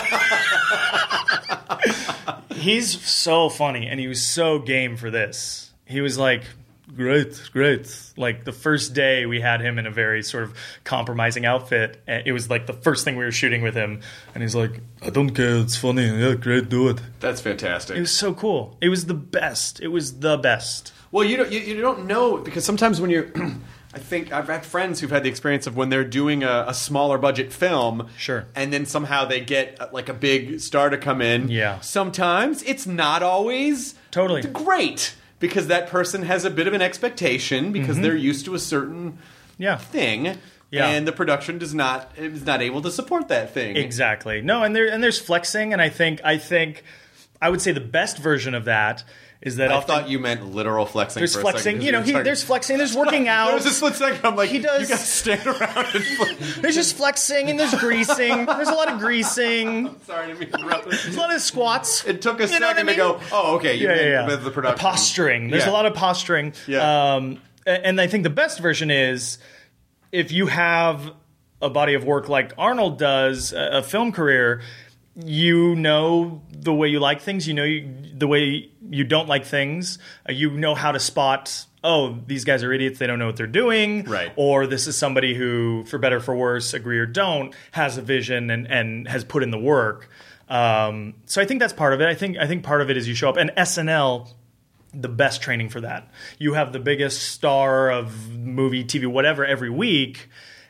He's so funny, and he was so game for this. He was like, great, great. Like the first day we had him in a very sort of compromising outfit. And it was like the first thing we were shooting with him, and he's like, I don't care, it's funny. Yeah, great, do it. That's fantastic. It was so cool. It was the best. It was the best. Well, you don't you, you don't know, because sometimes when you're I think I've had friends who've had the experience of when they're doing a, a smaller budget film, Sure. and then somehow they get uh, like a big star to come in. Yeah. Sometimes it's not always Totally. great, because that person has a bit of an expectation because they're used to a certain Yeah. thing, Yeah. and the production does not is not able to support that thing. Exactly. No, and there and there's flexing, and I think I think I would say the best version of that is that I often thought you meant literal flexing. there's for a flexing. second, 'cause You know, were he, talking- there's flexing. There's working out. There was a split second. I'm like, He does- You guys stand around and. Flex. There's just flexing, and there's greasing. There's a lot of greasing. Sorry to be interrupted. There's a lot of squats. It took a You know what second I to go, mean? oh, okay, you Yeah, meant yeah, yeah. with the production. Posturing. There's Yeah. a lot of posturing. Yeah. Um, a- and I think the best version is if you have a body of work like Arnold does, a, a film career, you know the way you like things. You know you, the way you don't like things. Uh, you know how to spot, oh, these guys are idiots. They don't know what they're doing. Right. Or this is somebody who, for better or for worse, agree or don't, has a vision and, and has put in the work. Um, so I think that's part of it. I think I think part of it is you show up. And S N L, the best training for that. You have the biggest star of movie, T V, whatever every week,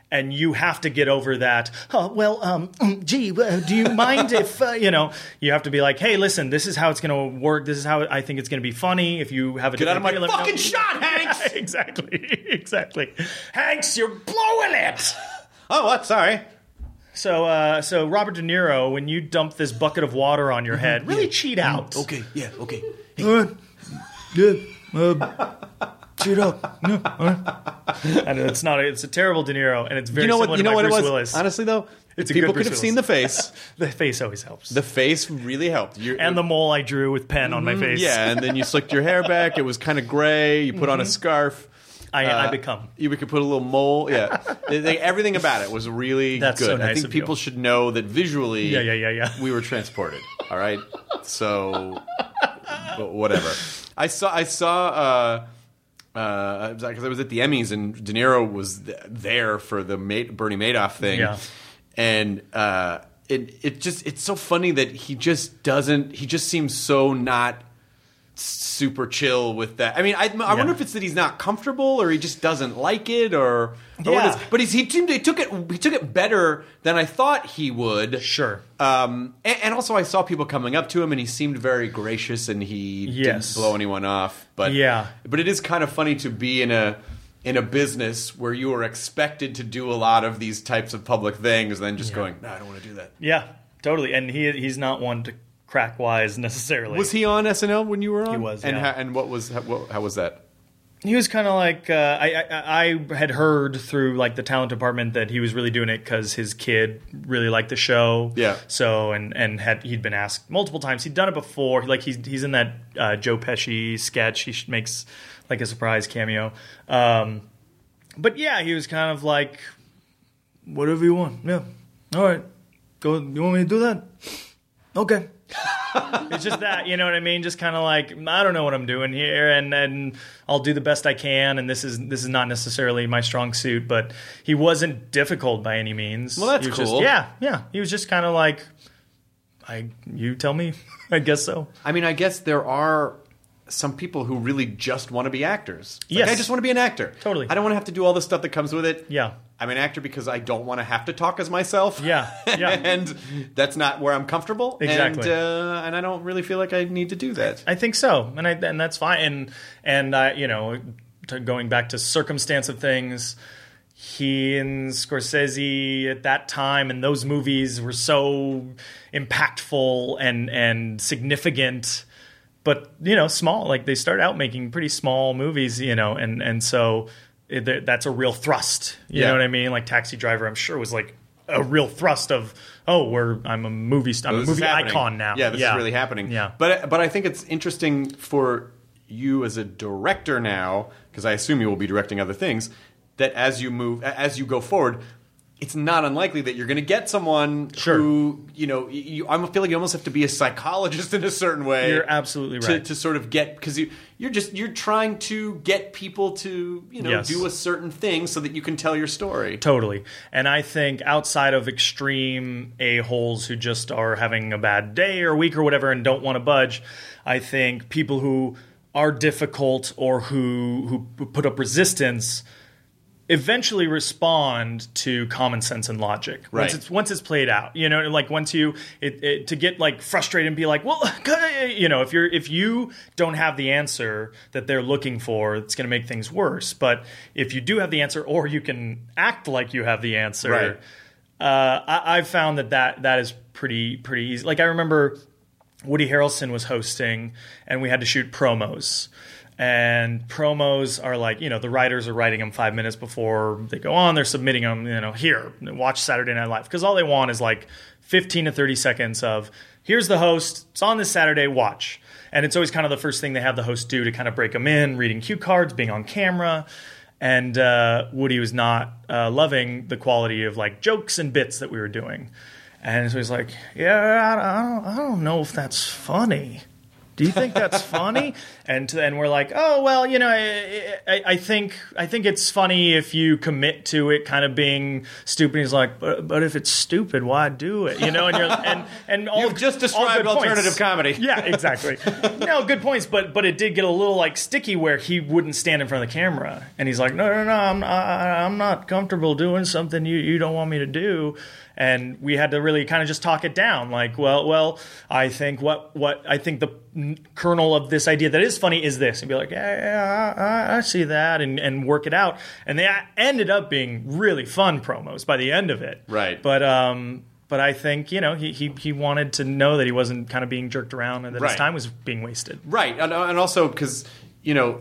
and you have to get over that. Oh, well, um, gee, uh, do you mind if uh, you know? You have to be like, hey, listen, this is how it's going to work. This is how I think it's going to be funny. If you have a Get out of my different- fucking no. shot, Hanks! exactly, exactly. Hanks, you're blowing it. Oh, what? Sorry. So, uh, so Robert De Niro, when you dump this bucket of water on your head, really cheat out. Okay, yeah, okay. Uh, yeah, uh, cheat out. Yeah, all right. And it's not. A, it's a terrible De Niro, and it's very You know similar what? You to know my what it Bruce was? Willis. Honestly, though, It's if a people good could Bruce have seen the Willis. face. The face always helps. The face really helped. You're, and the mole I drew with pen on my face. Yeah, and then you slicked your hair back. It was kind of gray. You put on a scarf. I, Uh, I become. You could put a little mole. Yeah, They- they- everything about it was really That's good. so I nice think of you. people should know that visually. Yeah, yeah, yeah, yeah. We were transported. All right, so but whatever. I saw. I saw. Uh, uh, because I was at the Emmys and De Niro was th- there for the Ma- Bernie Madoff thing, Yeah. and uh, it it just it's so funny that he just doesn't. He just seems so not super chill with that. I mean, I, I wonder if it's that he's not comfortable or he just doesn't like it or, or what Yeah. it is. But he's, he seemed he took it he took it better than I thought he would. Sure. Um, and, and also I saw people coming up to him and he seemed very gracious and he Yes. didn't blow anyone off. But Yeah. but it is kind of funny to be in a in a business where you are expected to do a lot of these types of public things, and then just going, no, I don't want to do that. Yeah, totally. And he he's not one to crack wise necessarily. Was he on S N L when you were on? He was, And yeah. how, and what was how, what, how was that? He was kind of like uh, I, I I had heard through like the talent department that he was really doing it because his kid really liked the show. Yeah. So and and had he'd been asked multiple times. He'd done it before. Like he's he's in that uh, Joe Pesci sketch. He sh- makes like a surprise cameo. Um, but yeah, he was kind of like, whatever you want. Yeah. All right. Go. You want me to do that? Okay. It's just that, you know what I mean? Just kind of like, I don't know what I'm doing here, and, and I'll do the best I can, and this is this is not necessarily my strong suit, but he wasn't difficult by any means. Well, that's He was just- cool. yeah, yeah. He was just kind of like, I you tell me. I guess so. I mean, I guess there are some people who really just want to be actors. It's Yes. like, I just want to be an actor. Totally. I don't want to have to do all the stuff that comes with it. Yeah. I'm an actor because I don't want to have to talk as myself. Yeah, yeah. And that's not where I'm comfortable. Exactly. And, uh, and I don't really feel like I need to do that. I think so, and I, and that's fine. And and I, you know, to going back to circumstance of things, he and Scorsese at that time and those movies were so impactful and and significant, but you know, small. Like they start out making pretty small movies, you know, and and so it, that's a real thrust. You Yeah. know what I mean? Like Taxi Driver, I'm sure was like a real thrust of, oh, we're I'm a movie star, I'm a This is movie happening. icon now. Yeah, this is really happening. Yeah. But but I think it's interesting for you as a director now, because I assume you will be directing other things, that as you move, as you go forward, it's not unlikely that you're going to get someone Sure. who, you know, you, I feel like you almost have to be a psychologist in a certain way. You're absolutely to, right. to sort of get, because you, you're just, you're trying to get people to, you know, Yes. do a certain thing so that you can tell your story. Totally. And I think outside of extreme a-holes who just are having a bad day or week or whatever and don't want to budge, I think people who are difficult or who who put up resistance eventually respond to common sense and logic once Right. it's once it's played out, you know, like once you it, it, to get like frustrated and be like, well, you know, if you're if you don't have the answer that they're looking for, it's going to make things worse. But if you do have the answer, or you can act like you have the answer, Right. uh, I, I've found that, that that is pretty pretty easy. Like I remember Woody Harrelson was hosting, and we had to shoot promos. And promos are like, you know, the writers are writing them five minutes before they go on. They're submitting them, you know, here, watch Saturday Night Live. Because all they want is like fifteen to thirty seconds of, here's the host, it's on this Saturday, watch. And it's always kind of the first thing they have the host do to kind of break them in, reading cue cards, being on camera. And uh, Woody was not uh, loving the quality of like jokes and bits that we were doing. And so he's like, yeah, I don't, I don't know if that's funny. Do you think that's funny? And and we're like, oh well, you know, I, I, I think I think it's funny if you commit to it kind of being stupid. He's like, but, but if it's stupid, why do it? You know, and you're and and all You've just described alternative points. comedy. Yeah, exactly. No, good points, but but it did get a little like sticky where he wouldn't stand in front of the camera, and he's like, no, no, no, I'm I, I'm not comfortable doing something you you don't want me to do. And we had to really kind of just talk it down, like, well, well, I think what, what I think the kernel of this idea that is funny is this, and be like, yeah, yeah, I, I see that, and, and work it out. And they ended up being really fun promos by the end of it, right? But um, but I think you know he he he wanted to know that he wasn't kind of being jerked around and that right. his time was being wasted, right? And, and also because you know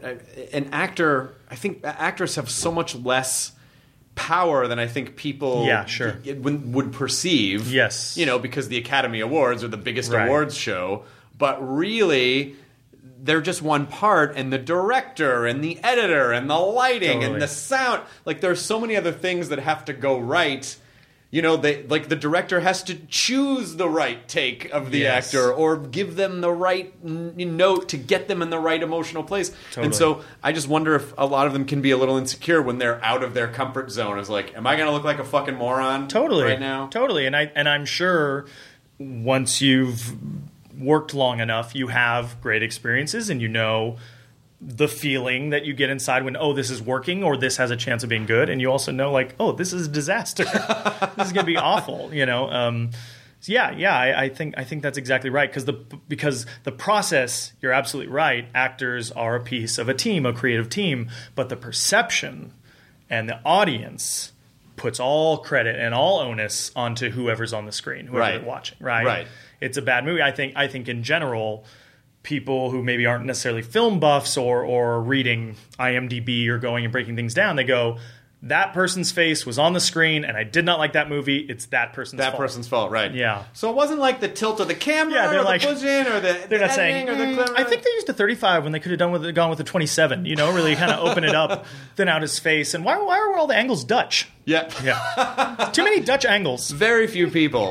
an actor, I think actors have so much less power than I think people yeah, sure. would, would perceive. Yes. You know, because the Academy Awards are the biggest right. awards show. But really, they're just one part. And the director and the editor and the lighting totally. and the sound. Like, there's so many other things that have to go right. You know, they like the director has to choose the right take of the yes. actor or give them the right n- note to get them in the right emotional place. Totally. And so I just wonder if a lot of them can be a little insecure when they're out of their comfort zone. It's like, am I going to look like a fucking moron totally. right now? Totally. And I and I'm sure once you've worked long enough, you have great experiences and you know the feeling that you get inside when, oh, this is working or this has a chance of being good. And you also know, like, oh, this is a disaster. This is going to be awful, you know. Um, so yeah, yeah, I, I think I think that's exactly right. Because the because the process, you're absolutely right. Actors are a piece of a team, a creative team. But the perception and the audience puts all credit and all onus onto whoever's on the screen, whoever right. they're watching, right? Right. It's a bad movie. I think I think in general, people who maybe aren't necessarily film buffs or or reading I M D B or going and breaking things down, they go, that person's face was on the screen and I did not like that movie. It's that person's that fault. That person's fault, right. Yeah. So it wasn't like the tilt of the camera yeah, they're or like, the push-in or the, they're the not saying, or the mm, I think they used a thirty-five when they could have done with gone with a twenty-seven, you know, really kind of open it up, thin out his face. And why, why are all the angles Dutch? Yeah. Yeah. Too many Dutch angles. Very few people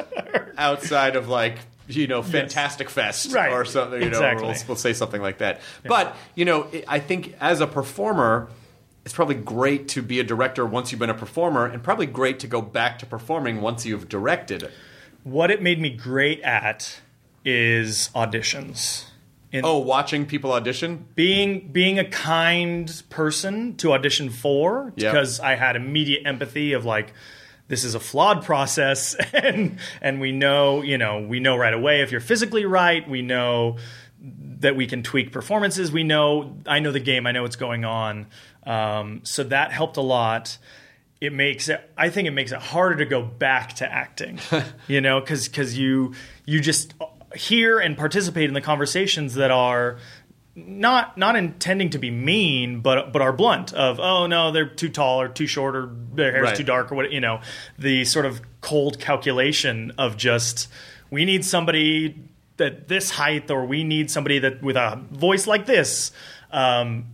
outside of like, you know, Fantastic yes. Fest right. or something, you exactly. know, we'll, we'll say something like that. Yeah. But, you know, I think as a performer, it's probably great to be a director once you've been a performer and probably great to go back to performing once you've directed. What it made me great at is auditions. In oh, watching people audition? Being being a kind person to audition for, yep. because I had immediate empathy of like, this is a flawed process, and and we know, you know, we know right away if you're physically right. We know that we can tweak performances. We know, I know the game. I know what's going on. Um, so that helped a lot. It makes it, I think it makes it harder to go back to acting, you know, because because you you just hear and participate in the conversations that are not not intending to be mean, but but are blunt of, oh no, they're too tall or too short or their hair's right. too dark or what, you know, the sort of cold calculation of just, we need somebody at this height or we need somebody that with a voice like this. Um,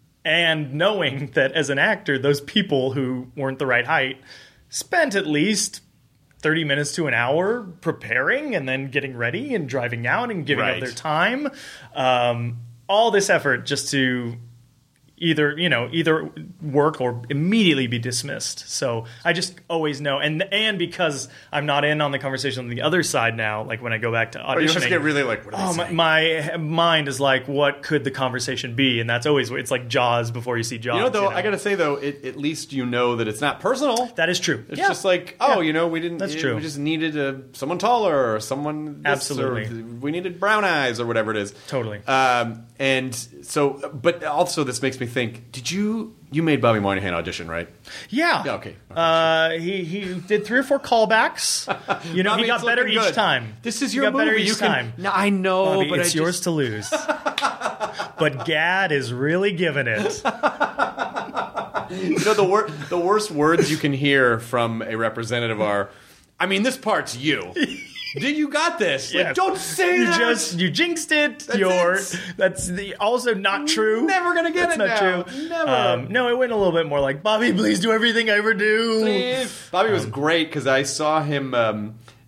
and knowing that as an actor, those people who weren't the right height spent at least thirty minutes to an hour preparing and then getting ready and driving out and giving right. up their time. Um, all this effort just to either, you know, either work or immediately be dismissed. So I just always know. And and because I'm not in on the conversation on the other side now, like when I go back to auditioning. Or you just get really like, what are oh, they my, saying? my mind is like, what could the conversation be? And that's always, it's like Jaws before you see Jaws. You know, though, you know? I got to say, though, it, at least you know that it's not personal. That is true. It's yeah. just like, oh, yeah. you know, we didn't. That's it, true. We just needed a, someone taller or someone. This, Absolutely. Or we needed brown eyes or whatever it is. Totally. Um, and so, but also this makes me think, did you, you made Bobby Moynihan audition, right? Yeah. Yeah, okay. okay uh, he, he did three or four callbacks. You know, Bobby, he got it's better looking each good. time. This is he your got better movie. each You can, time. No, I know, Bobby, but it's I yours just, to lose. But Gad is really giving it. You know, the, wor- the worst words you can hear from a representative are, I mean, this part's you. Did you got this? Yeah. Like, don't say you that. just you jinxed it. That's You're it. that's the, also not true. Never gonna get that's it not now. true. Never. Um, no, it went a little bit more like, Bobby, please do everything I ever do. Please. Bobby was great because I saw him. Um, uh,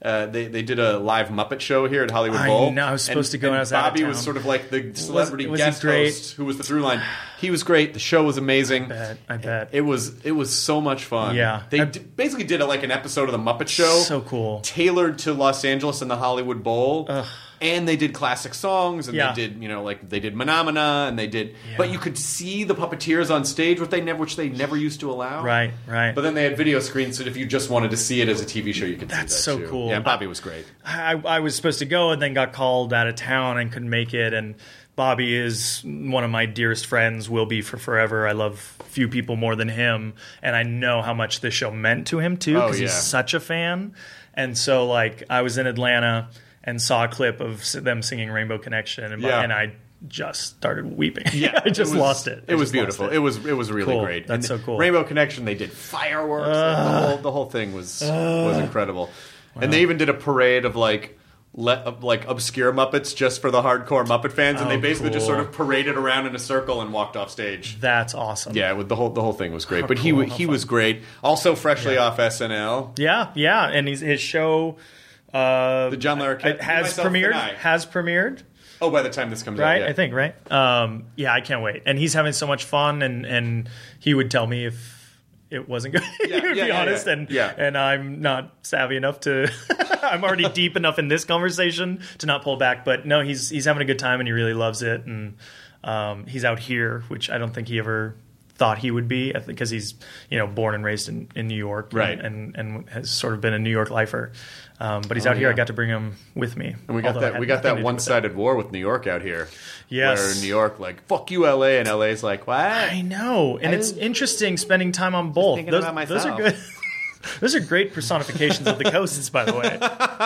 Uh, they they did a live Muppet show here at Hollywood I Bowl. know, I was supposed to go and I was out of Bobby was town. sort of like the celebrity was he guest great? host who was the through line. He was great. The show was amazing. I bet, I bet. It was it was so much fun. Yeah. They I- d- basically did a, like an episode of the Muppet Show. So cool. Tailored to Los Angeles and the Hollywood Bowl. Ugh. And they did classic songs, and Yeah. they did, you know, like they did Menomina, and they did. But you could see the puppeteers on stage, which they never, which they never used to allow. Right, right. But then they had video screens, so if you just wanted to see it as a T V show, you could. That's see that so too. cool. Yeah, and Bobby was great. I, I was supposed to go and then got called out of town and couldn't make it. And Bobby is one of my dearest friends, will be for forever. I love few people more than him. And I know how much this show meant to him, too, Oh, because yeah. he's such a fan. And so, like, I was in Atlanta and saw a clip of s- them singing Rainbow Connection. And, Yeah. and I just started weeping. Yeah, I just was- lost it. I It was just lost beautiful. It. It. was it was really Cool. great. That's And so cool. Rainbow Connection. They did fireworks. the whole the whole thing was was incredible. And they even did a parade of like. Le- of, like obscure Muppets just for the hardcore Muppet fans, and Oh, they basically just cool. sort of paraded around in a circle and walked off stage. That's awesome. Yeah, with the whole the whole thing was great. How but he cool, wa- how he fun. was great. Also freshly off S N L. Yeah, yeah. And he's, his show uh, The John Larroquette- it has Myself and premiered. I. Has premiered. Oh, by the time this comes Right, out, yeah. I think right. Um, yeah, I can't wait. And he's having so much fun, and, and he would tell me if it wasn't good. Yeah, he would yeah, be yeah, honest, yeah. and Yeah. and I'm not savvy enough to. I'm already deep enough in this conversation to not pull back. But no, he's he's having a good time, and he really loves it. And um, he's out here, which I don't think he ever thought he would be, because he's you know born and raised in, in New York, Right. and, and and has sort of been a New York lifer. Um, but he's Oh, out here. yeah. I got to bring him with me, And we got although I that had we got nothing to that do with one-sided war with New York out here. Yes. Where New York like fuck you L A, and L A's like what? I know, and I it's was- interesing spending time on both. thinking Those, about those are myself. good. Those are great personifications of the coasts, by the way.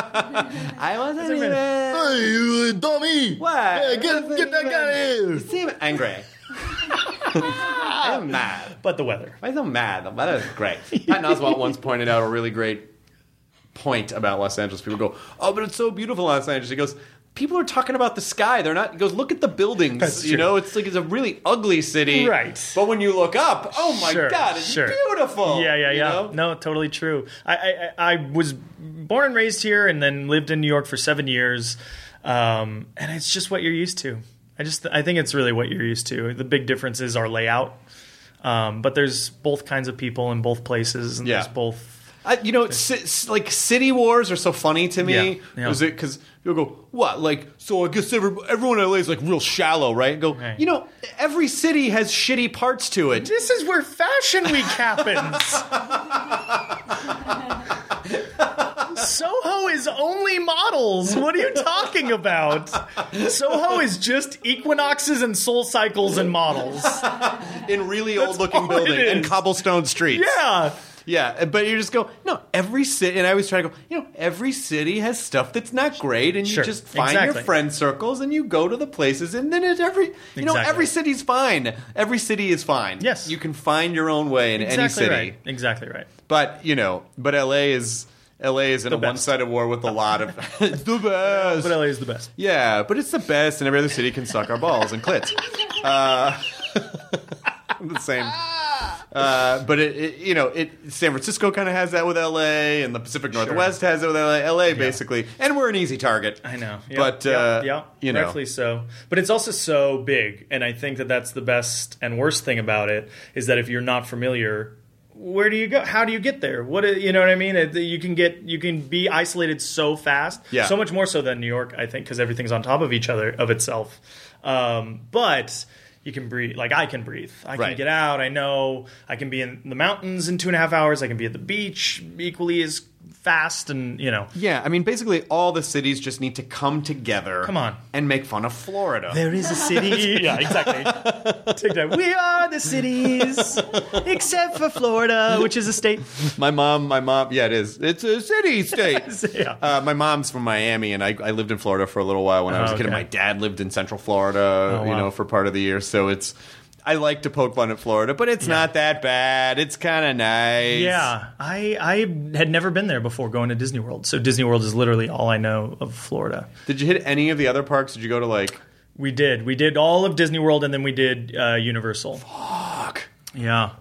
I wasn't Those are even. Hey, you dummy! What? Hey, get, get that guy out You of here! seem angry. I'm mad. But the weather. Why so mad? The weather is great. Patton Oswalt once pointed out a really great point about Los Angeles. People go, "Oh, but it's so beautiful in Los Angeles." He goes, "People are talking about the sky. They're not." He goes, "Look at the buildings. That's you true. know, it's like it's a really ugly city, Right. But when you look up, oh my Sure, god, it's sure. beautiful. Yeah, yeah, you yeah. know? No, totally true. I, I, I I was born and raised here, and then lived in New York for seven years, um, and it's just what you're used to. I just, I think it's really what you're used to. The big difference is our layout, um, but there's both kinds of people in both places, and Yeah. there's both. I, you know, ci- c- like city wars are so funny to me. Yeah, yeah. Was it because people go, "What?" Like, so I guess every, everyone in L A is like real shallow, right? And go, Right. you know, every city has shitty parts to it. This is where Fashion Week happens. Soho is only models. What are you talking about? Soho is just equinoxes and soul cycles and models. In really old looking all it building and is. cobblestone streets. Yeah. Yeah, but you just go, no, every city, and I always try to go, you know, every city has stuff that's not great, and you Sure, just find exactly. your friend circles, and you go to the places, and then it's every, you know, Exactly. every city's fine. Every city is fine. Yes. You can find your own way in Exactly any city. right. Exactly right. But, you know, but L A is, L A is in The a best. one-sided war with a lot of, it's the best. But L A is the best. Yeah, but it's the best, and every other city can suck our balls and clits. Uh, the same. Uh, but it, it, you know, it San Francisco kind of has that with L A, and the Pacific Northwest has it with L A. L A basically, and we're an easy target. I know. Yeah, but yeah, uh, yeah, you know, rightfully so. But it's also so big, and I think that that's the best and worst thing about it is that if you're not familiar, where do you go? How do you get there? What is, you know what I mean? It, you can get you can be isolated so fast, Yeah. so much more so than New York, I think, because everything's on top of each other of itself. Um, but you can breathe. Like I can breathe. I can Right. get out. I know I can be in the mountains in two and a half hours. I can be at the beach equally as fast, and you know. yeah. I mean, basically, all the cities just need to come together. Come on. and make fun of Florida. There is a city. Yeah, exactly. Take that. We are the cities, except for Florida, which is a state. My mom, my mom, yeah, it is. It's a city state. Yeah. Uh, my mom's from Miami, and I, I lived in Florida for a little while when I was Oh, a kid. And okay. my dad lived in Central Florida, Oh, you wow. know, for part of the year. So it's, I like to poke fun at Florida, but it's not that bad. It's kind of nice. Yeah, I I had never been there before going to Disney World, so Disney World is literally all I know of Florida. Did you hit any of the other parks? Did you go to like? We did. We did all of Disney World, and then we did uh, Universal. Fuck. Yeah.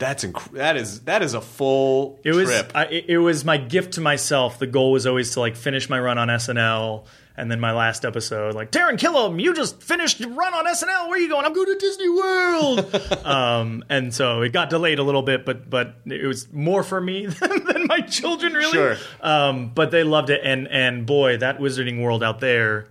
That's inc- that is that is a full It was trip. I, it it was my gift to myself. The goal was always to like finish my run on S N L, and then my last episode, like Taran Killam, you just finished your run on S N L. Where are you going? I'm going to Disney World. um, and so it got delayed a little bit, but but it was more for me than, than my children, really. Sure. Um, but they loved it, and and boy, that Wizarding World out there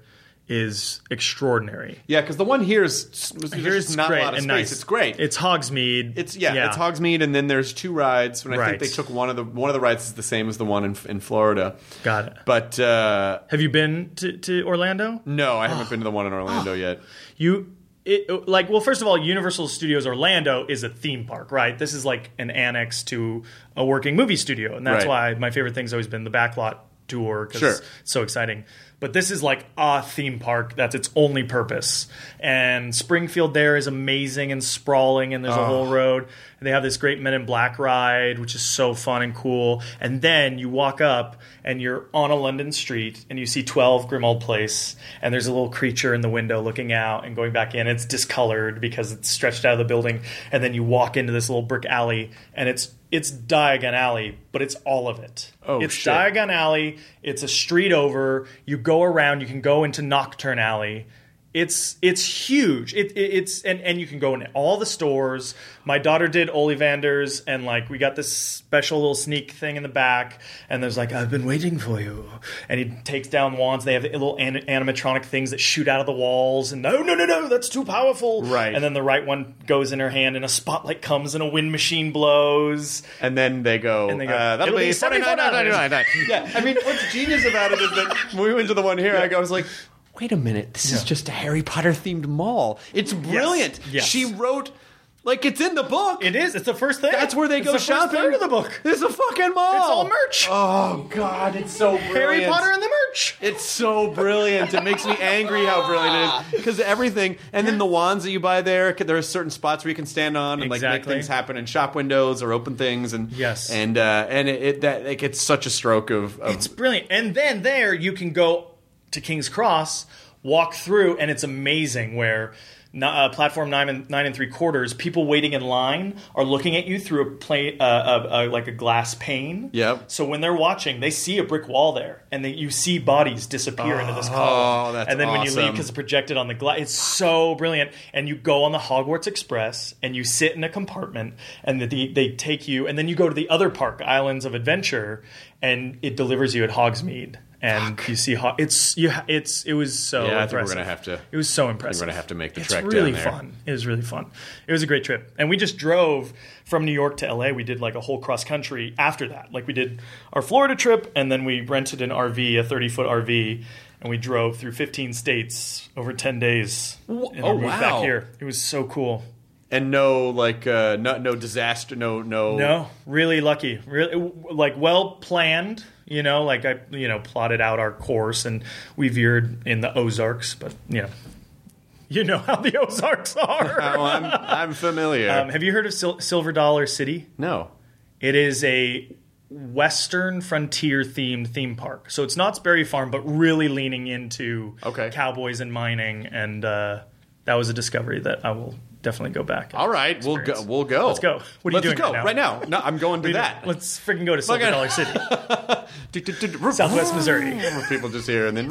is extraordinary. Yeah, because the one here is there's Here's just not great a lot of and space. nice. It's great. It's Hogsmeade. It's yeah, it's Hogsmeade, and then there's two rides. And I Right. think they took one of the one of the rides is the same as the one in in Florida. Got it. But uh, Have you been to, to Orlando? no, I haven't been to the one in Orlando yet. You it, like well, first of all, Universal Studios Orlando is a theme park, right? This is like an annex to a working movie studio, and that's Right. why my favorite thing's always been the backlot tour because Sure. it's so exciting. But this is like a theme park that's its only purpose. And Springfield there is amazing and sprawling, and there's a whole road. And they have this great Men in Black ride, which is so fun and cool. And then you walk up, and you're on a London street, and you see twelve Grimmauld Place, and there's a little creature in the window looking out and going back in. It's discolored because it's stretched out of the building. And then you walk into this little brick alley, and it's it's Diagon Alley, but it's all of it. Oh, it's shit. Diagon Alley. It's a street over. You go around. You can go into Nocturne Alley. It's it's huge. It, it it's and, and you can go in all the stores. My daughter did Ollivander's, and like we got this special little sneak thing in the back. And there's like, I've been waiting for you. And he takes down wands. They have little an- animatronic things that shoot out of the walls. And no, no, no, no, that's too powerful. Right. And then the right one goes in her hand, and a spotlight comes, and a wind machine blows. And then they go, And they go, uh, that'll "It'll be be seventy-four dollars." Yeah, I mean, what's genius about it is that when we went to the one here, I was like, wait a minute, this is just a Harry Potter themed mall. It's brilliant. Yes. She wrote, like, it's in the book. It is. It's the first thing. That's where they It's go the first shopping. third of the book. It's a fucking mall. It's all merch. Oh, God, it's so brilliant. Harry Potter and the merch. It's so brilliant. It makes me angry how brilliant it is. Because everything, and then the wands that you buy there, there are certain spots where you can stand on and like make Exactly. things happen in shop windows or open things. And Yes. and uh, and it, it that like it's such a stroke of, of It's brilliant. And then there you can go to King's Cross, walk through, and it's amazing where uh, platform nine and nine and three quarters, people waiting in line are looking at you through a plate, uh, uh, uh, like a glass pane. Yep. So when they're watching, they see a brick wall there, and they, you see bodies disappear into this column. Oh, that's And then when you leave, awesome. because it's projected on the glass, it's so brilliant. And you go on the Hogwarts Express, and you sit in a compartment, and the, they take you, and then you go to the other park, Islands of Adventure, and it delivers you at Hogsmeade. And you see, how it's you. It's it was so. Yeah, I think we're impressive. gonna have to- It was so impressive. we're gonna have to make the it's trek really down there. fun. It was really fun. It was a great trip, and we just drove from New York to L A. We did like a whole cross country after that. Like we did our Florida trip, and then we rented an R V, a thirty foot R V, and we drove through fifteen states over ten days. And oh, we moved wow. Back here, it was so cool. and no like uh, no no disaster, no no No, really lucky. Really, like well planned. You know, like I, you know, plotted out our course, and we veered in the Ozarks. But you know, you know how the Ozarks are. Oh, I'm I'm familiar. um, have you heard of Sil- Silver Dollar City? no. It is a Western frontier themed theme park. So it's Knott's Berry Farm, but really leaning into Okay. cowboys and mining, and uh, that was a discovery that I will definitely go back. and All right, we'll go. experience. We'll go. Let's go. What are Let's you doing go right now? right now? No, I'm going to We- that. Let's freaking go to Silver at- Dollar City. Southwest Southwest Missouri. People just hear and then.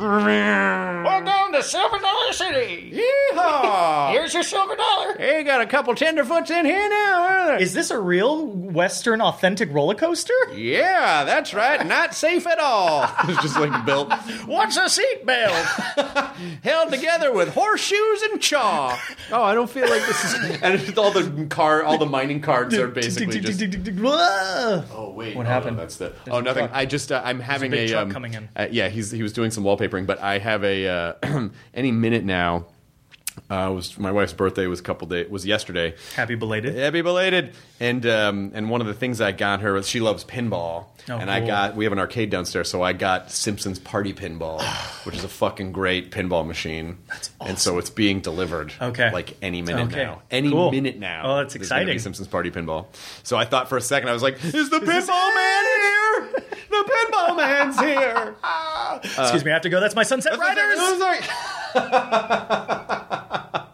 Welcome to Silver Dollar City. Yeehaw! Here's your silver dollar. Hey, got a couple tenderfoots in here now. Is this a real Western authentic roller coaster? Yeah, that's right. Not safe at all. It's just like built, What's a seatbelt? held together with horseshoes and chaw. Oh, I don't feel like this is. And it's all the car, all the mining cards are basically just. Whoa. Oh wait, What oh, happened? That's the. There's oh, a nothing. truck. I just. Uh, I'm having big a. truck um, coming in. Uh, yeah, he's he was doing some wallpapering, but I have a. Uh, any minute now. Uh, was my wife's birthday was a couple days was yesterday. Happy belated. Happy belated. And um, and one of the things I got her was she loves pinball, Oh, and I cool. got we have an arcade downstairs, so I got Simpsons Party Pinball, which is a fucking great pinball machine. That's awesome. And so it's being delivered. Okay. Like any minute Okay. now. Any Cool. minute now. Oh, that's there's gonna be exciting. Simpsons Party Pinball. So I thought for a second I was like, is the pinball man here? The pinball man's here. Excuse me, I have to go. That's my Sunset Riders. I was like-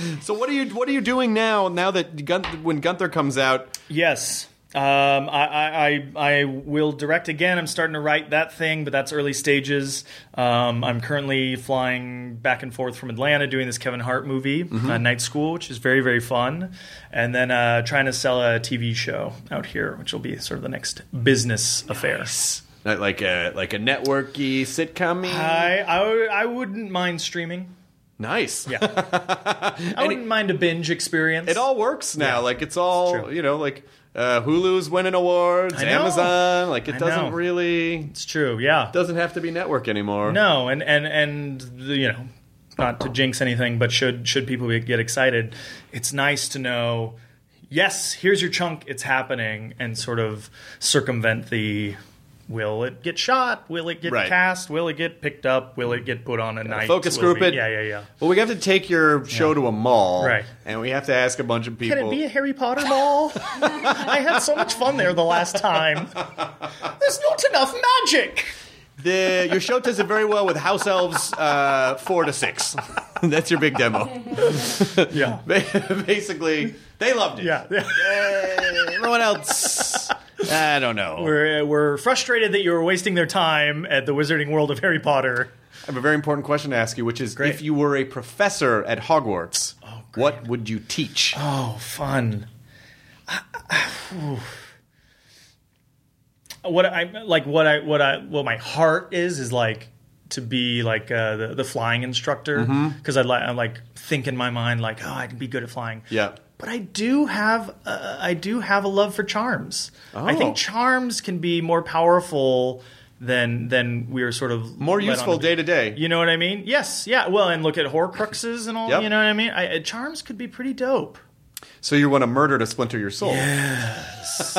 So what are you what are you doing now? Now that Gun- when Gunther comes out, Yes. Um, I, I, I I will direct again. I'm starting to write that thing, but that's early stages. Um, I'm currently flying back and forth from Atlanta doing this Kevin Hart movie, Mm-hmm. uh, Night School, which is very, very fun. And then uh, trying to sell a T V show out here, which will be sort of the next business affair. Not like a like a networky sitcom. I, I, w- I wouldn't mind streaming. Nice. Yeah. I wouldn't mind a binge experience. It all works now. Yeah. Like it's all It's true. you know, like uh, Hulu's winning awards, I know. Amazon. Like it I doesn't know. really It's true, yeah. doesn't have to be network anymore. No, and and and you know, not to jinx anything, but should should people be, get excited, it's nice to know, yes, here's your chunk, it's happening, and sort of circumvent the, will it get shot? Will it get Right. cast? Will it get picked up? Will it get put on a night? Focus Will group we- it. Yeah, yeah, yeah. Well, we have to take your show to a mall, Right. And we have to ask a bunch of people. Can it be a Harry Potter mall? I had so much fun there the last time. There's not enough magic. The, your show does it very well with house elves, uh, four to six. That's your big demo. Yeah. Basically, they loved it. Yeah. Uh, everyone else, I don't know. We're, we're frustrated that you were wasting their time at the Wizarding World of Harry Potter. I have a very important question to ask you, which is, Great. if you were a professor at Hogwarts, what would you teach? Oh, fun. What I like, what I, what I, what my heart is, is like to be like uh, the the flying instructor, because I like, I like think in my mind like, oh, I can be good at flying. Yeah. But I do have, uh, I do have a love for charms. I Oh. think charms can be more powerful than than we are sort of More led on useful be. day to day. You know what I mean? Yes, yeah. Well, and look at Horcruxes and all. Yep. You know what I mean? I, uh, charms could be pretty dope. So you want to murder to splinter your soul? Yes.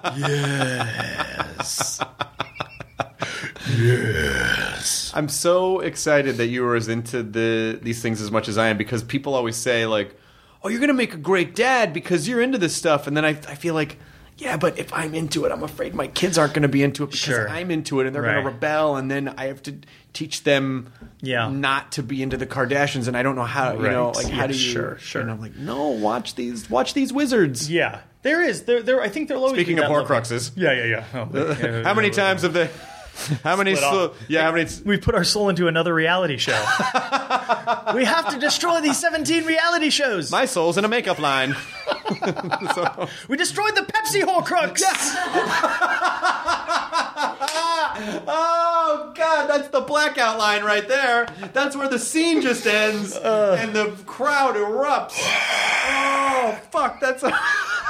I'm so excited that you were as into the these things as much as I am, because people always say like, "Oh, you're going to make a great dad because you're into this stuff," and then I I feel like, yeah, but if I'm into it, I'm afraid my kids aren't going to be into it because Sure. I'm into it, and they're going Right. to rebel, and then I have to teach them Yeah. not to be into the Kardashians, and I don't know how. You know, Right. like how Yeah, do you? sure, sure. And I'm like, no, watch these, watch these wizards. Yeah, there is. There, there. I think there'll always Speaking be of that level. Horcruxes, Yeah, yeah, yeah. Oh, yeah, how many yeah, times have they? How many? Split Soul, off. yeah, how many? We've put our soul into another reality show. We have to destroy these seventeen reality shows. My soul's in a makeup line. So- We destroyed the Pepsi Horcrux. Oh God, that's the blackout line right there. That's where the scene just ends and the crowd erupts. Oh fuck, that's a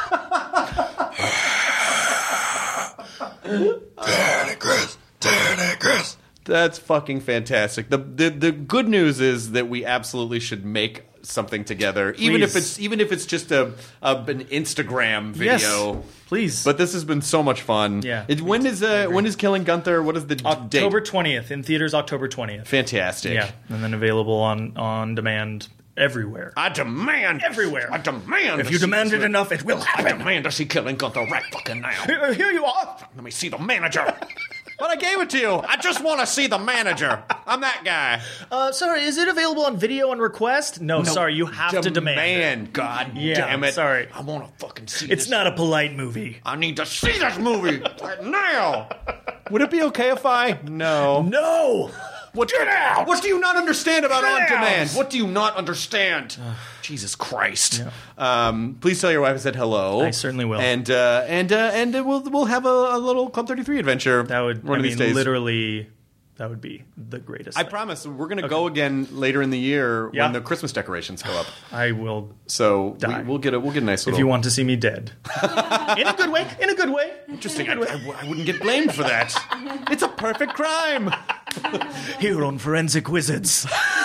Chris, Chris. that's fucking fantastic. The, the the good news is that we absolutely should make something together, even if Please. it's even if it's just a, a an Instagram video. Yes, please. But this has been so much fun. Yeah. It, when is uh, when is Killing Gunther? What is the d- October date? twentieth in theaters. October twentieth. Fantastic. Yeah, and then available on on demand everywhere. I demand Everywhere. I demand. If to you see demand this- it enough, it will I happen. demand to see Killing Gunther right fucking now. Here here you are. Let me see the manager. But I gave it to you. I just want to see the manager. I'm that guy. Uh, sorry, is it available on video on request? No, sorry, you have to demand. Demand. God Yeah, damn it. sorry. I want to fucking see It's this. not a polite movie. I need to see this movie right now. Would it be okay if I? No. No. What, Get out! What do you not understand about Get on out! demand? What do you not understand? Jesus Christ! Um, please tell your wife I said hello. I certainly will. And uh, and uh, and uh, we'll we'll have a, a little Club thirty-three adventure. That would. one I of mean, these days. literally, that would be the greatest. I thing. promise we're going to go again later in the year Yeah. when the Christmas decorations go up. I will. So we, Die. we'll get a we'll get a nice If little. you want to see me dead, in a good way. In a good way. Interesting. I, I, I wouldn't get blamed for that. It's a perfect crime. Here on Forensic Wizards.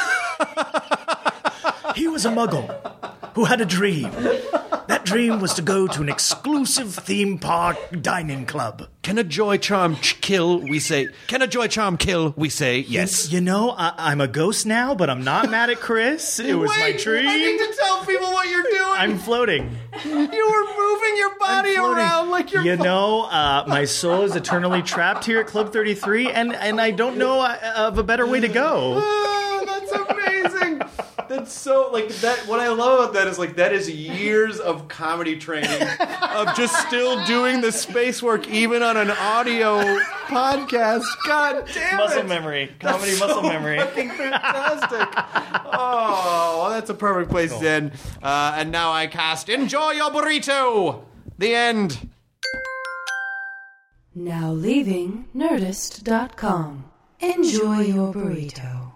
He was a muggle who had a dream. That dream was to go to an exclusive theme park dining club. Can a joy charm ch- kill? We say. Can a joy charm kill? We say yes. You know, I, I'm a ghost now, but I'm not mad at Chris. It was my dream. I need to tell people what you're doing. I'm floating. you were moving your body I'm floating. around like you're. You know, uh, my soul is eternally trapped here at Club thirty-three, and, and I don't know uh, of a better way to go. Oh, that's amazing. The That's so like that. What I love about that is like that is years of comedy training of just still doing the space work even on an audio podcast. God damn muscle it. memory, comedy That's muscle so memory. Fucking fantastic. Oh, well, that's a perfect place Cool. to end. Uh, and now I cast Enjoy Your Burrito. The end. Now leaving Nerdist dot com. Enjoy your burrito.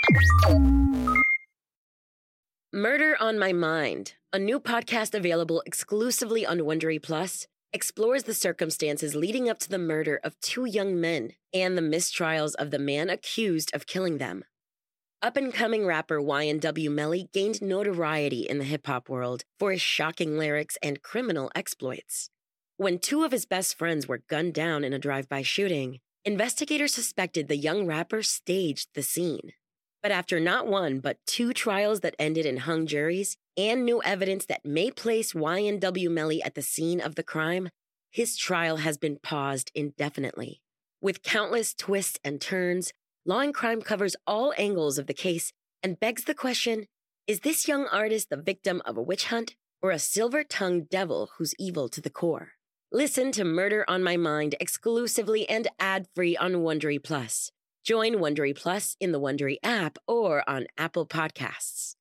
Murder on My Mind, a new podcast available exclusively on Wondery Plus, explores the circumstances leading up to the murder of two young men and the mistrials of the man accused of killing them. Up-and-coming rapper Y N W Melly gained notoriety in the hip-hop world for his shocking lyrics and criminal exploits. When two of his best friends were gunned down in a drive-by shooting, investigators suspected the young rapper staged the scene. But after not one, but two trials that ended in hung juries and new evidence that may place Y N W Melly at the scene of the crime, his trial has been paused indefinitely. With countless twists and turns, Law and Crime covers all angles of the case and begs the question, is this young artist the victim of a witch hunt or a silver-tongued devil who's evil to the core? Listen to Murder on My Mind exclusively and ad-free on Wondery Plus. Join Wondery Plus in the Wondery app or on Apple Podcasts.